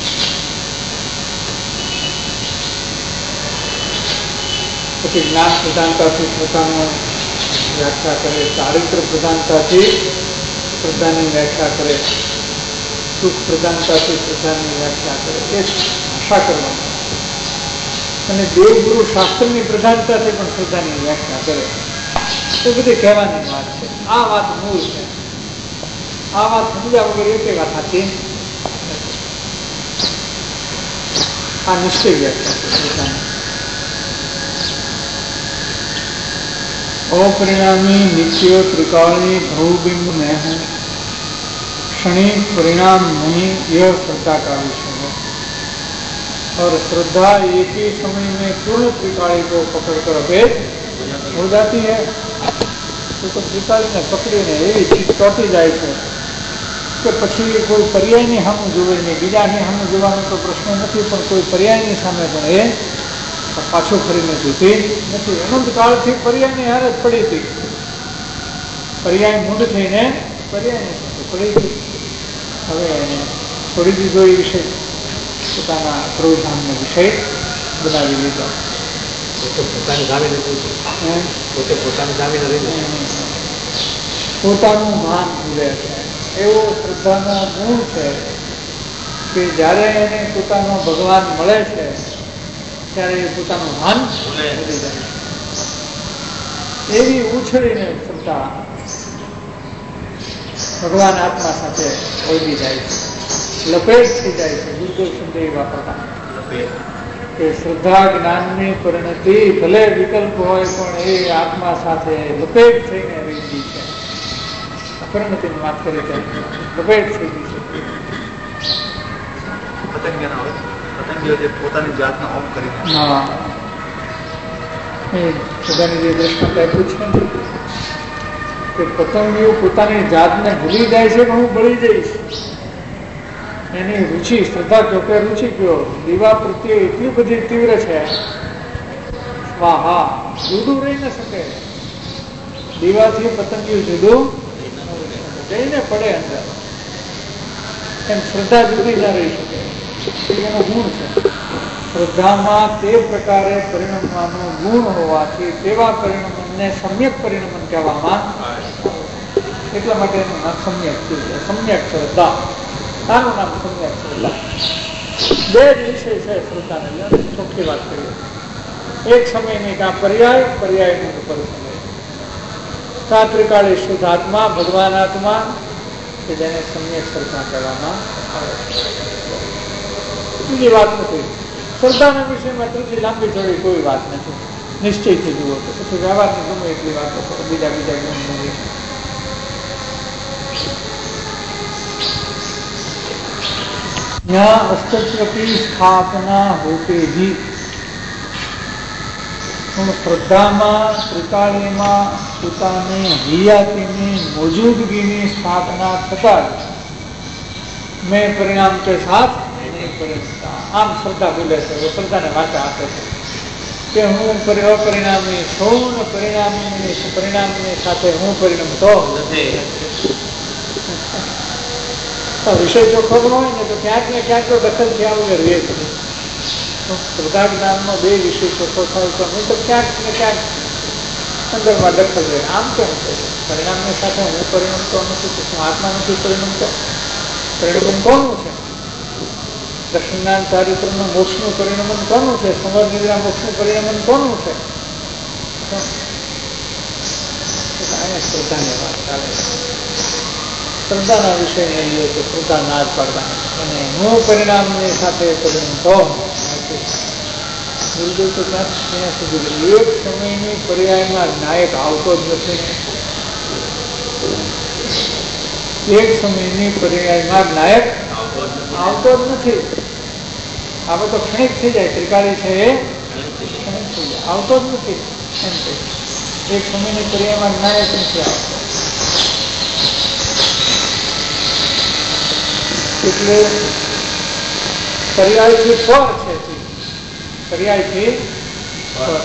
પછી જ્ઞાન પ્રધાનતાથી શ્રદ્ધાનો વ્યાખ્યા કરે, ચારિત્ર પ્રધાનતાથી શ્રદ્ધાની વ્યાખ્યા કરે, સુખ પ્રધાનતાથી શ્રદ્ધાની વ્યાખ્યા કરે, એ ભાષા કરવાની. અને દેવગુરુ શાસ્ત્રની પ્રધાનતાથી પણ શ્રદ્ધાની વ્યાખ્યા કરે, એ બધી કહેવાની વાત છે. આ વાત મૂળ છે. આ વાત સમજ્યા વગર એ વાત સાચી. આ નિશ્ચય વ્યાખ્યા છે શ્રદ્ધાની. अपरिणामी नित्य त्रिकाली बहुबिंब में है, क्षणिक परिणाम नहीं, यह श्रद्धा का विषय है. और श्रद्धा एक ही समय में पूर्ण त्रिकाली को पकड़कर अभेद हो जाती है. तो त्रिकाली ने पकड़ीने एवी चीज ચોટી જાય છે કે પછી કોઈ પર્યાયની સામે જોવે નહીં, બીજાની સામે જોવાનો તો પ્રશ્ન નથી, પણ કોઈ પર્યાયની સામે પણ એ પાછું ફરીને જોતી નથી. અનંત કાળથી પર્યાયની હારે જ પડી હતી. પર્યાય મૂળ થઈને પર્યાયની સાથે પડી હતી. હવે છોડી દીધો એ વિષય, પોતાના પ્રભુધામનો વિષય બનાવી લીધો. પોતાની ગામે નથી, પોતાની ગામે નથી, પોતાનું ભાન ભૂલે છે. એવો શ્રદ્ધાનો ગુણ છે કે જ્યારે એને પોતાનો ભગવાન મળે છે ત્યારે એ પોતાનું ભાન ભૂલી જાય. એવી ઉછળીને શ્રદ્ધા ભગવાન આત્મા સાથે ઓળગી જાય છે, લપેટ થઈ જાય છે. ગુરુદેવ શબ્દ એ વાપરતા કે શ્રદ્ધા જ્ઞાનની પરિણતિ ભલે વિકલ્પ હોય પણ એ આત્મા સાથે લપેટ થઈને રહી ગઈ છે. પરિણતિની વાત કરી છે, લપેટ થઈ ગઈ છે. પોતાની જાતને ઓમ કરી બધાની જે દ્રષ્ટાંત આપ્યું છે કે પતંગીઓ પોતાની જાતને ભૂલી જાય છે કે હું બળી જઈશ. એની રુચિ, શ્રદ્ધા ચોકે રુચિ કયો દીવા પ્રત્યે એટલી બધી તીવ્ર છે, સ્વાહા, જુદું રહી ન શકે. દીવાથી પતંગીઓ જુદું જઈને પડે અંદર, એમ શ્રદ્ધા જુદી ના રહી શકે. એનો ગુણ છે. શ્રદ્ધામાં તે પ્રકારે પરિણમવાનો ગુણ હોવાથી તેવા પરિણમને સમ્યક પરિણમન કહેવામાં, એટલા માટે એનું નામ સમ્યક છે. સમ્યક શ્રદ્ધા, આનું નામ સમ્યક શ્રદ્ધા. બે જ વિષય છે શ્રદ્ધાને. ચોખ્ખી વાત કરીએ, એક સમયની કાં પર્યાય, પર્યાયનું ઉપર સમય, કાં ત્રિકાળી શુદ્ધ આત્મા, ભગવાન આત્મા, કે જેને સમ્યક શ્રદ્ધા કહેવામાં આવે. બીજી વાત નથી. શ્રદ્ધાના વિષયમાં ત્રીજી લાંબી ચોડી કોઈ વાત નથી. નિશ્ચયથી જુઓ તો પછી વ્યવહારની ગમે એટલી વાતો કરો, બીજા ગુણ નથી. यहाँ अस्तित्व की स्थापना होते ही શ્રદ્ધામાં, ત્રિકાળીમાં પોતાની હૈયાતીની મોજૂદગીની સ્થાપના થતા મેં પરિણામ કે સાથ નહીં પરિણમતા. આમ શ્રદ્ધા બોલે છે, શ્રદ્ધાને વાચા આપે છે કે હું પરિણામી છું ને પરિણામની સાથે હું પરિણમતો નથી. વિષય ચોખ્ખો ન હોય ને તો ક્યાંક ને ક્યાંક તો દખલ થયા વગર રહે છે. શ્રદ્ધા જ્ઞાનમાં બે વિષય ચોખ્ખો થાય તો નહીં તો ક્યાંક ને ક્યાંક અંદરમાં દખલ રહે. આમ કેમ છે? પરિણામની સાથે હું પરિણમતો નથી, શું આત્મા નથી પરિણમતો? પરિણમન કોનું છે? દર્શનનાન ચારિત્રનું મોક્ષનું પરિણમન કોનું છે? સમર નિદ્રા મોક્ષનું પરિણમન કોનું છે? શ્રદ્ધાની વાત ચાલે. શ્રદ્ધાના વિષયને લઈએ તો શ્રદ્ધા ના જ પાડતા અને હું પરિણામની સાથે પરિણમતો ગુરુદેવ તો ત્યાં સુધી એક સમયની પર્યાયમાં નાયક આવતો જ નથી. એક સમયની પર્યાયમાં નાયક આવતો જ નથી. આપણે તો ક્ષણિક થઈ જાય, ત્રિકાળી છે એ ક્ષણિક થઈ જાય, આવતો જ નથી. એમ છે એક સમયની પર્યાયમાં નાયક નથી આવતો. એટલે પર્યાયથી પર છે, પર્યાયથી પર.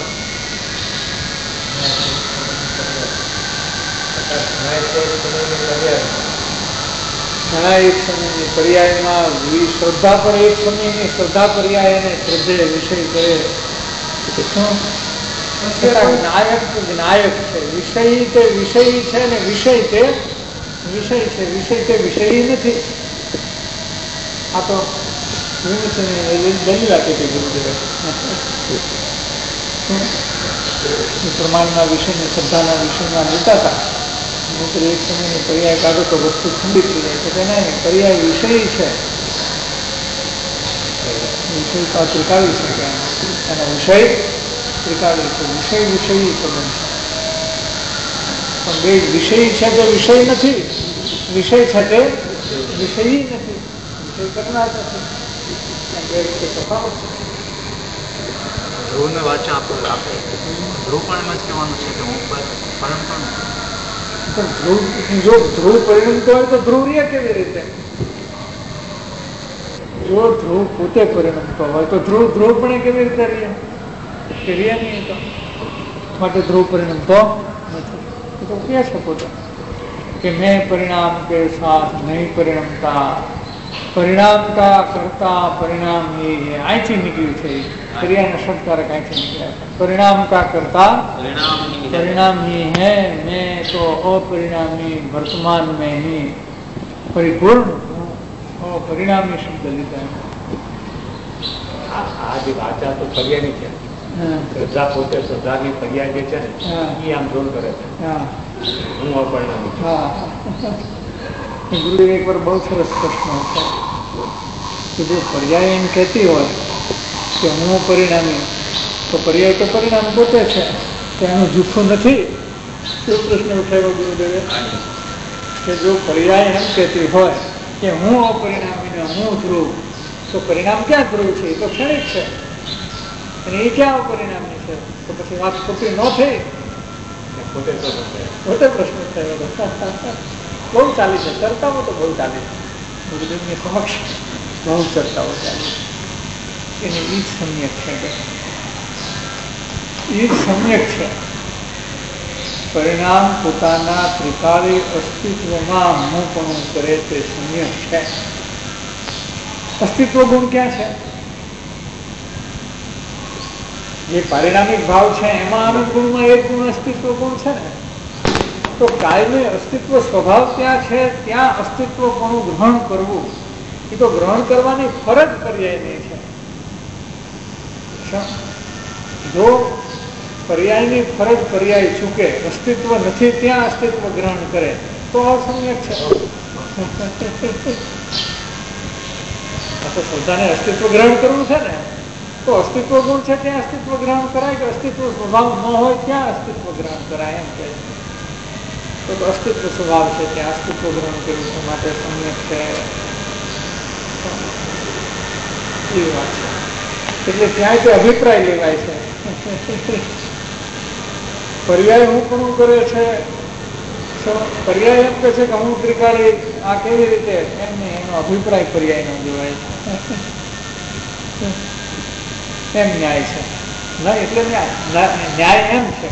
ઘણા એક સમયની પર્યાયમાં શ્રદ્ધા પર એક સમયની શ્રદ્ધા પર્યાય અને શ્રદ્ધે વિષય કરે નાયક નાયક છે. વિષય તે વિષય છે ને વિષય તે વિષય છે. વિષય તે વિષયી નથી. આ તો દલીલ આપી હતી ગુરુદેવે. પ્રમાણના વિષયને શ્રદ્ધાના વિષયમાં લેતા હતા. મિત્ર એક સમયની પર્યાય કાઢો તો વસ્તુ ઠંડી થઈ જાય છે. તેના પર્યાય વિષય છે. વિષય તો ત્રિકાળી છે. એનો વિષય ત્રિકાળી છે. વિષય વિષયી સંબંધ છે. પણ બે વિષય છે તે વિષય નથી. વિષય છે તે વિષયી નથી. વિષય કરનાર નથી. બે રીતે તફાવત છે. ધ્રુવને વાચા આપે ધ્રુવ પણ એમ જ કહેવાનું છે કે હું પરિણમતો જો ધ્રુવ પરિણમતો હોય તો ધ્રુવ રે કેવી રીતે? જો ધ્રુવ પોતે પરિણમતો હોય તો ધ્રુવ પણ કેવી રીતે રે? નહીં તો માટે ધ્રુવ પરિણમતો નથી. તો કહે છે પોતે કે મેં પરિણામ કે સાથ નહીં પરિણમતા, પરિણામ કા કરતા પરિણામ એ અહીંથી નીકળ્યું છે. ક્રિયાના શબ્દકારક અહીંથી નીકળ્યા છે. પરિણામ કા કરતા परिणाम ही है, मैं तो अपरिणामी वर्तमान में ही परिपूर्ण हूँ. परिणामी शब्द લીધા. આ જે વાચા તો પર્યાયની છે. શ્રદ્ધા પોતે શ્રદ્ધાની પર્યાય જે છે ને એ આમ જોડ કરે છે. હું અપરિણામી. ગુરુદેવ એક વાર બહુ સરસ પ્રશ્ન હતો કે જો પર્યાય એમ કહેતી હોય કે હું પરિણામી, તો પર્યાય તો પરિણામ પોતે છે, એનું જૂઠું નથી. એવો પ્રશ્ન ઉઠાવ્યો ગુરુદેવે કે જો પર્યાય એમ કહેતી હોય કે હું અપરિણામી ને હું ધ્રુવ, તો પરિણામ ક્યાં ધ્રુવ છે? એ તો ક્ષણિક છે અને એ ક્યાં અપરિણામી છે? તો પછી વાત ખોટી ન થઈ. પોતે પ્રશ્ન થયો. બહુ ચાલી છે ચર્ચાઓ, તો બહુ ચાલી છે ગુરુદેવની સમક્ષ. બહુ ચર્ચાઓ ચાલી. એની એ જ સમ્યક છે કે એ સમ્યક છે. પરિણામ પોતાના ત્રિકાળી અસ્તિત્વમાં હું પણ કરે તે સમ્યક છે. અસ્તિત્વ ગુણ ક્યાં છે? જે પારિણામિક ભાવ છે એમાં અનુક ગુણમાં એક ગુણ અસ્તિત્વ ગુણ છે ને. તો કાયમી અસ્તિત્વ સ્વભાવ ત્યાં છે, ત્યાં અસ્તિત્વ ગુણનું ગ્રહણ કરવું એ તો ગ્રહણ કરવાની ફરજ પર્યાયની છે. જો પર્યાયની ફરજ પર્યાય ચૂકે, અસ્તિત્વ નથી ત્યાં અસ્તિત્વ ગ્રહણ કરે તો અસમ્યક છે. તો શ્રદ્ધાને અસ્તિત્વ ગ્રહણ કરવું છે ને, તો અસ્તિત્વ ગુણ છે ત્યાં અસ્તિત્વ ગ્રહણ કરાય કે અસ્તિત્વ સ્વભાવ ન હોય ત્યાં અસ્તિત્વ ગ્રહણ કરાય? એમ કે તો અસ્તિત્વ સ્વભાવ છે ત્યાં અસ્તિત્વ ગ્રહણ કરવું છે માટે સમ્યક છે. એ વાત છે. એટલે ત્યાં તો અભિપ્રાય લેવાય છે. પર્યાય હું પણ કરે છે. પર્યાય એમ કે છે કે હું ત્રિકાળી આ કેવી રીતે, એમને એનો અભિપ્રાય પર્યાય નો જોવાય છે. એમ ન્યાય છે ના, એટલે ન્યાય એમ છે.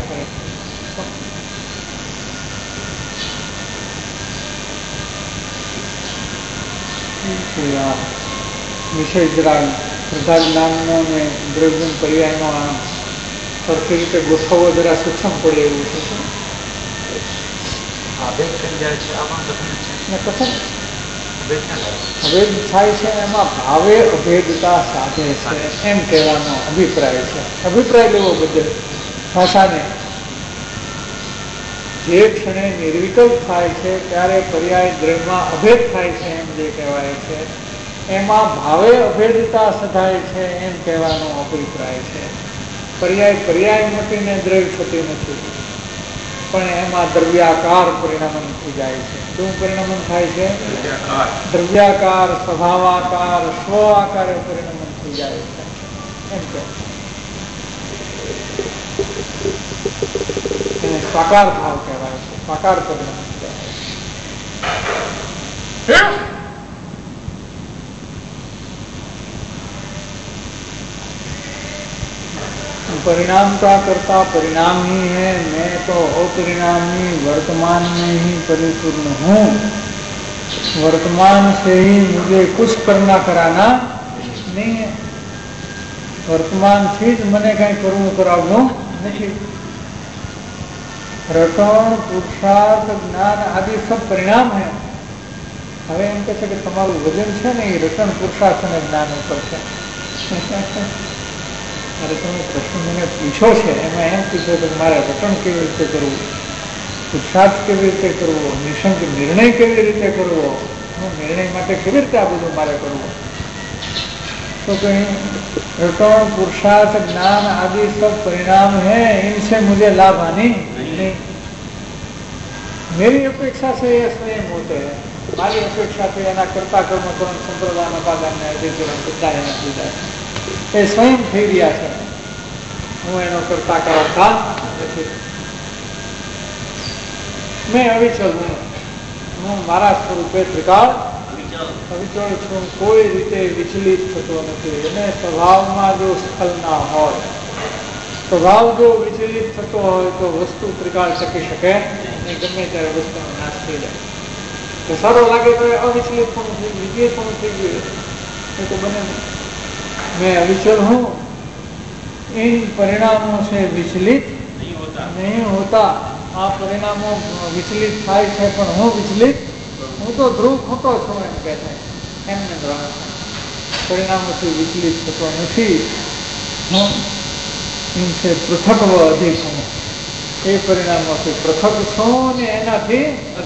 વિષય જરા શ્રદ્ધા જ્ઞાનનો ને દ્રવ્ય પર્યાયનો સરખી રીતે ગોઠવવો જરા સૂક્ષ્મ પડે એવું છે. અભેદ થાય છે એમાં ભાવે અભેદતા સાધે છે એમ કહેવાનો અભિપ્રાય છે. અભિપ્રાય લેવો બધે ભાષાને. જે ક્ષણે નિર્વિકલ્પ થાય છે ત્યારે પર્યાય દ્રવ્યમાં અભેદ થાય છે એમ જે કહેવાય છે, એમાં ભાવે અભેદતા સધાય છે એમ કહેવાનો અભિપ્રાય છે. પર્યાય મટીને દ્રવ્ય થતી નથી, પણ એમાં દ્રવ્યાકાર પરિણામન થઈ જાય છે. શું પરિણામન થાય છે? દ્રવ્યાકાર, સ્વભાવાકાર, સ્વ આકારે પરિણામન થઈ જાય છે એમ કે એને સાકાર ભાવ કહેવાય છે. સાકાર પરિણામ કહેવાય. परिणाम का करता परिणाम ही है, मैं तो अपरिणामी वर्तमान में ही परिपूर्ण हूँ. वर्तमान से ही मुझे कुछ करना कराना नहीं है. वर्तमान થી જ મને કઈ કરવું કરાવવું નથી. रटन पुरुषार्थ ज्ञान आदि सब परिणाम है। હવે એમ કહે છે કે તમારું વજન છે ને એ રટન પુરુષાર્થ અને જ્ઞાન ઉપર છે. અરે તમે પ્રશ્ન મને પૂછો છે એમાં એમ પૂછો કે મારે રટન કેવી રીતે કરવું, પુરુષાર્થ કેવી રીતે કરવો, નિશંક નિર્ણય કેવી રીતે કરવો, નિર્ણય માટે કેવી રીતે આ બધું મારે કરવું. तो कहीं रटन पुरुषार्थ ज्ञान आदि सब परिणाम है, इनसे मुझे लाभ हानि नहीं. मेरी अपेक्षा से ये स्वयं होते हैं. मारी अपेक्षा से एना कर्ता कर्म करण संप्रदान अपादान ने अधिकरण બધા એના લીધા એ સ્વયં થઈ રહ્યા છે. હું એનો કર્તા કરતા નથી. મેં અવિચલ હું મારા સ્વરૂપે ત્રિકાળ અવિચળ છું, કોઈ રીતે વિચલિત થતો નથી. એને સ્વભાવમાં જો સ્ખલ ના હોય, સ્વભાવ જો વિચલિત થતો હોય તો વસ્તુ ત્રિકાળ ટકી શકે નહીં. ગમે ત્યારે વસ્તુનો નાશ થઈ જાય. તો સારો લાગે તો અવિચલિત પણ થઈ ગયું, વિજય પણ થઈ ગયું, એ તો બને નહીં. मैं अविचल हूँ, इन परिणामों से विचलित नहीं होता. आ परिणामों विचलित થાય છે પણ હું વિચલિત, હું તો ધ્રુવ ખોટો છું એમ કહે છે. એમને પરિણામોથી વિચલિત થતો નથી. હું इनसे पृथक व अधिक हूँ, એ પરિણામોથી પૃથક છું ને એનાથી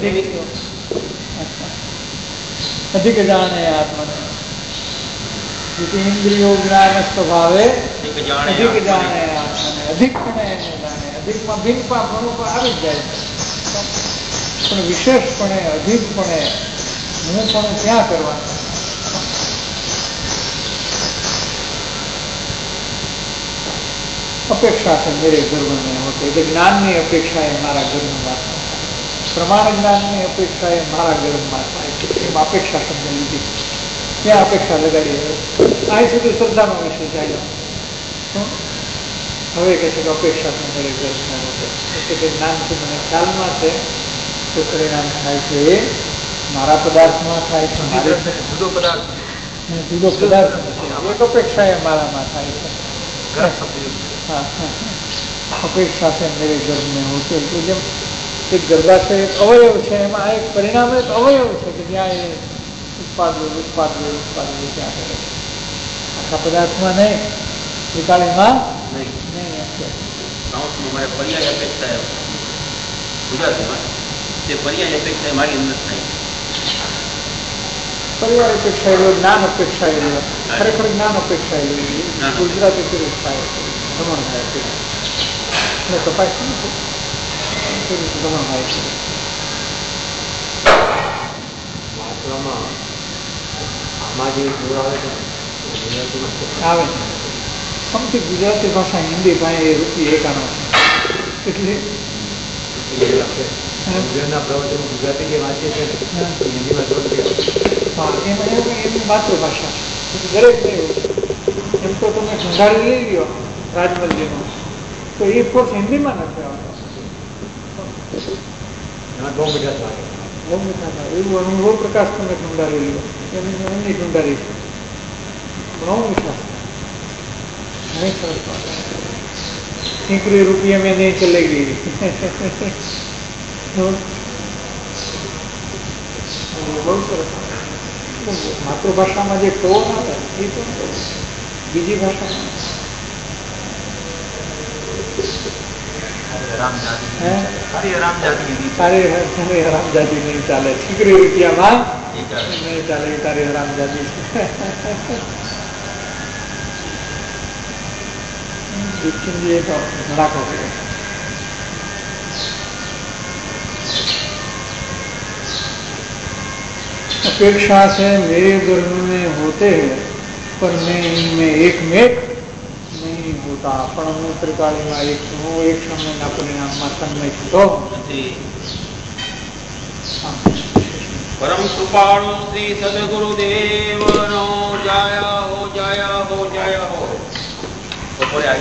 अधिक जाने आत्मा इंद्रियो ज्ञान स्वभावे अधिक जाने आत्मा अधिक अधिक में भिन्नपा આવી જાય પણ વિશેષપણે અધિકપણે હું પણ ક્યાં કરવાનું. अपेक्षा से मेरे गर्भ में होते, ज्ञान की अपेक्षा है मारा गर्भ में, प्रमाण ज्ञान की अपेक्षा है मारा गर्भ में થાય. अपेक्षा शब्द लीधी क्या अपेक्षा लगाड़ी आई सुधी श्रद्धा नो विषय जाए. હવે કહે છે કે અપેક્ષા તો મેરે गर्भ में होते, એટલે કે જ્ઞાનથી મને ખ્યાલમાં છે તો પરિણામ થાય છે એ મારા પદાર્થમાં થાય છે. જુદો પદાર્થ એક અપેક્ષા એ મારામાં થાય છે. अपेक्षा से मेरे गर्भ में होते, तो जब एक गर्भाशय एक अवयव है एम एक परिणाम एक अवयव है कि ज्યાં उत्पाद क्या करे आखा पदार्थ में नहीं, त्रिकाली में नहीं. पर्याय अपेक्षा है गुजराती में તે पर्याय अपेक्षा है मारी अंदर नहीं. पर्याय अपेक्षा ज्ञान अपेक्षा खरेखर ज्ञान अपेक्षा गुजराती स्वरूप થાય ગમણ થાય છે. તપાસ ગમણ થાય છે. આવે સમથી ગુજરાતી ભાષા હિન્દી ભાઈ એ રૂપી એકાનો છે એટલે ગુજરાતી જે વાંચે છે હિન્દીમાં એમની માતૃભાષા દરેક ને એવું. એમ તો તમે ભંડારી લઈ લ્યો રાજમલજીનો તો એ કોર્સ હિન્દીમાં નથી આવતો. બહુ મીઠા એવું અનુભવ પ્રકાશ તમે ભંડારી લ્યો એમની ભંડારી છે બહુ મીઠા नहीं सरस ₹1 में नहीं चलेगी. बहुत सरस मातृभाषा में जो टोन आवे એ તો બીજી ભાષામાં તારી હરામજાદી નહીં ચાલે. છીકરી રૂપિયામાં નહીં ચાલે, તારી હરામજાદી છે. धड़ाका हो गया. अपेक्षा से मेरे गर्भ में होते हैं पर मैं इनमें एक में नहीं होता. पण હું ત્રિકાળીમાં એક છું, એક સમયના પરિણામમાં તન્મય થતો નથી. પરમ કૃપાળુ શ્રી સદગુરુદેવનો જય હો જય હો જય હો.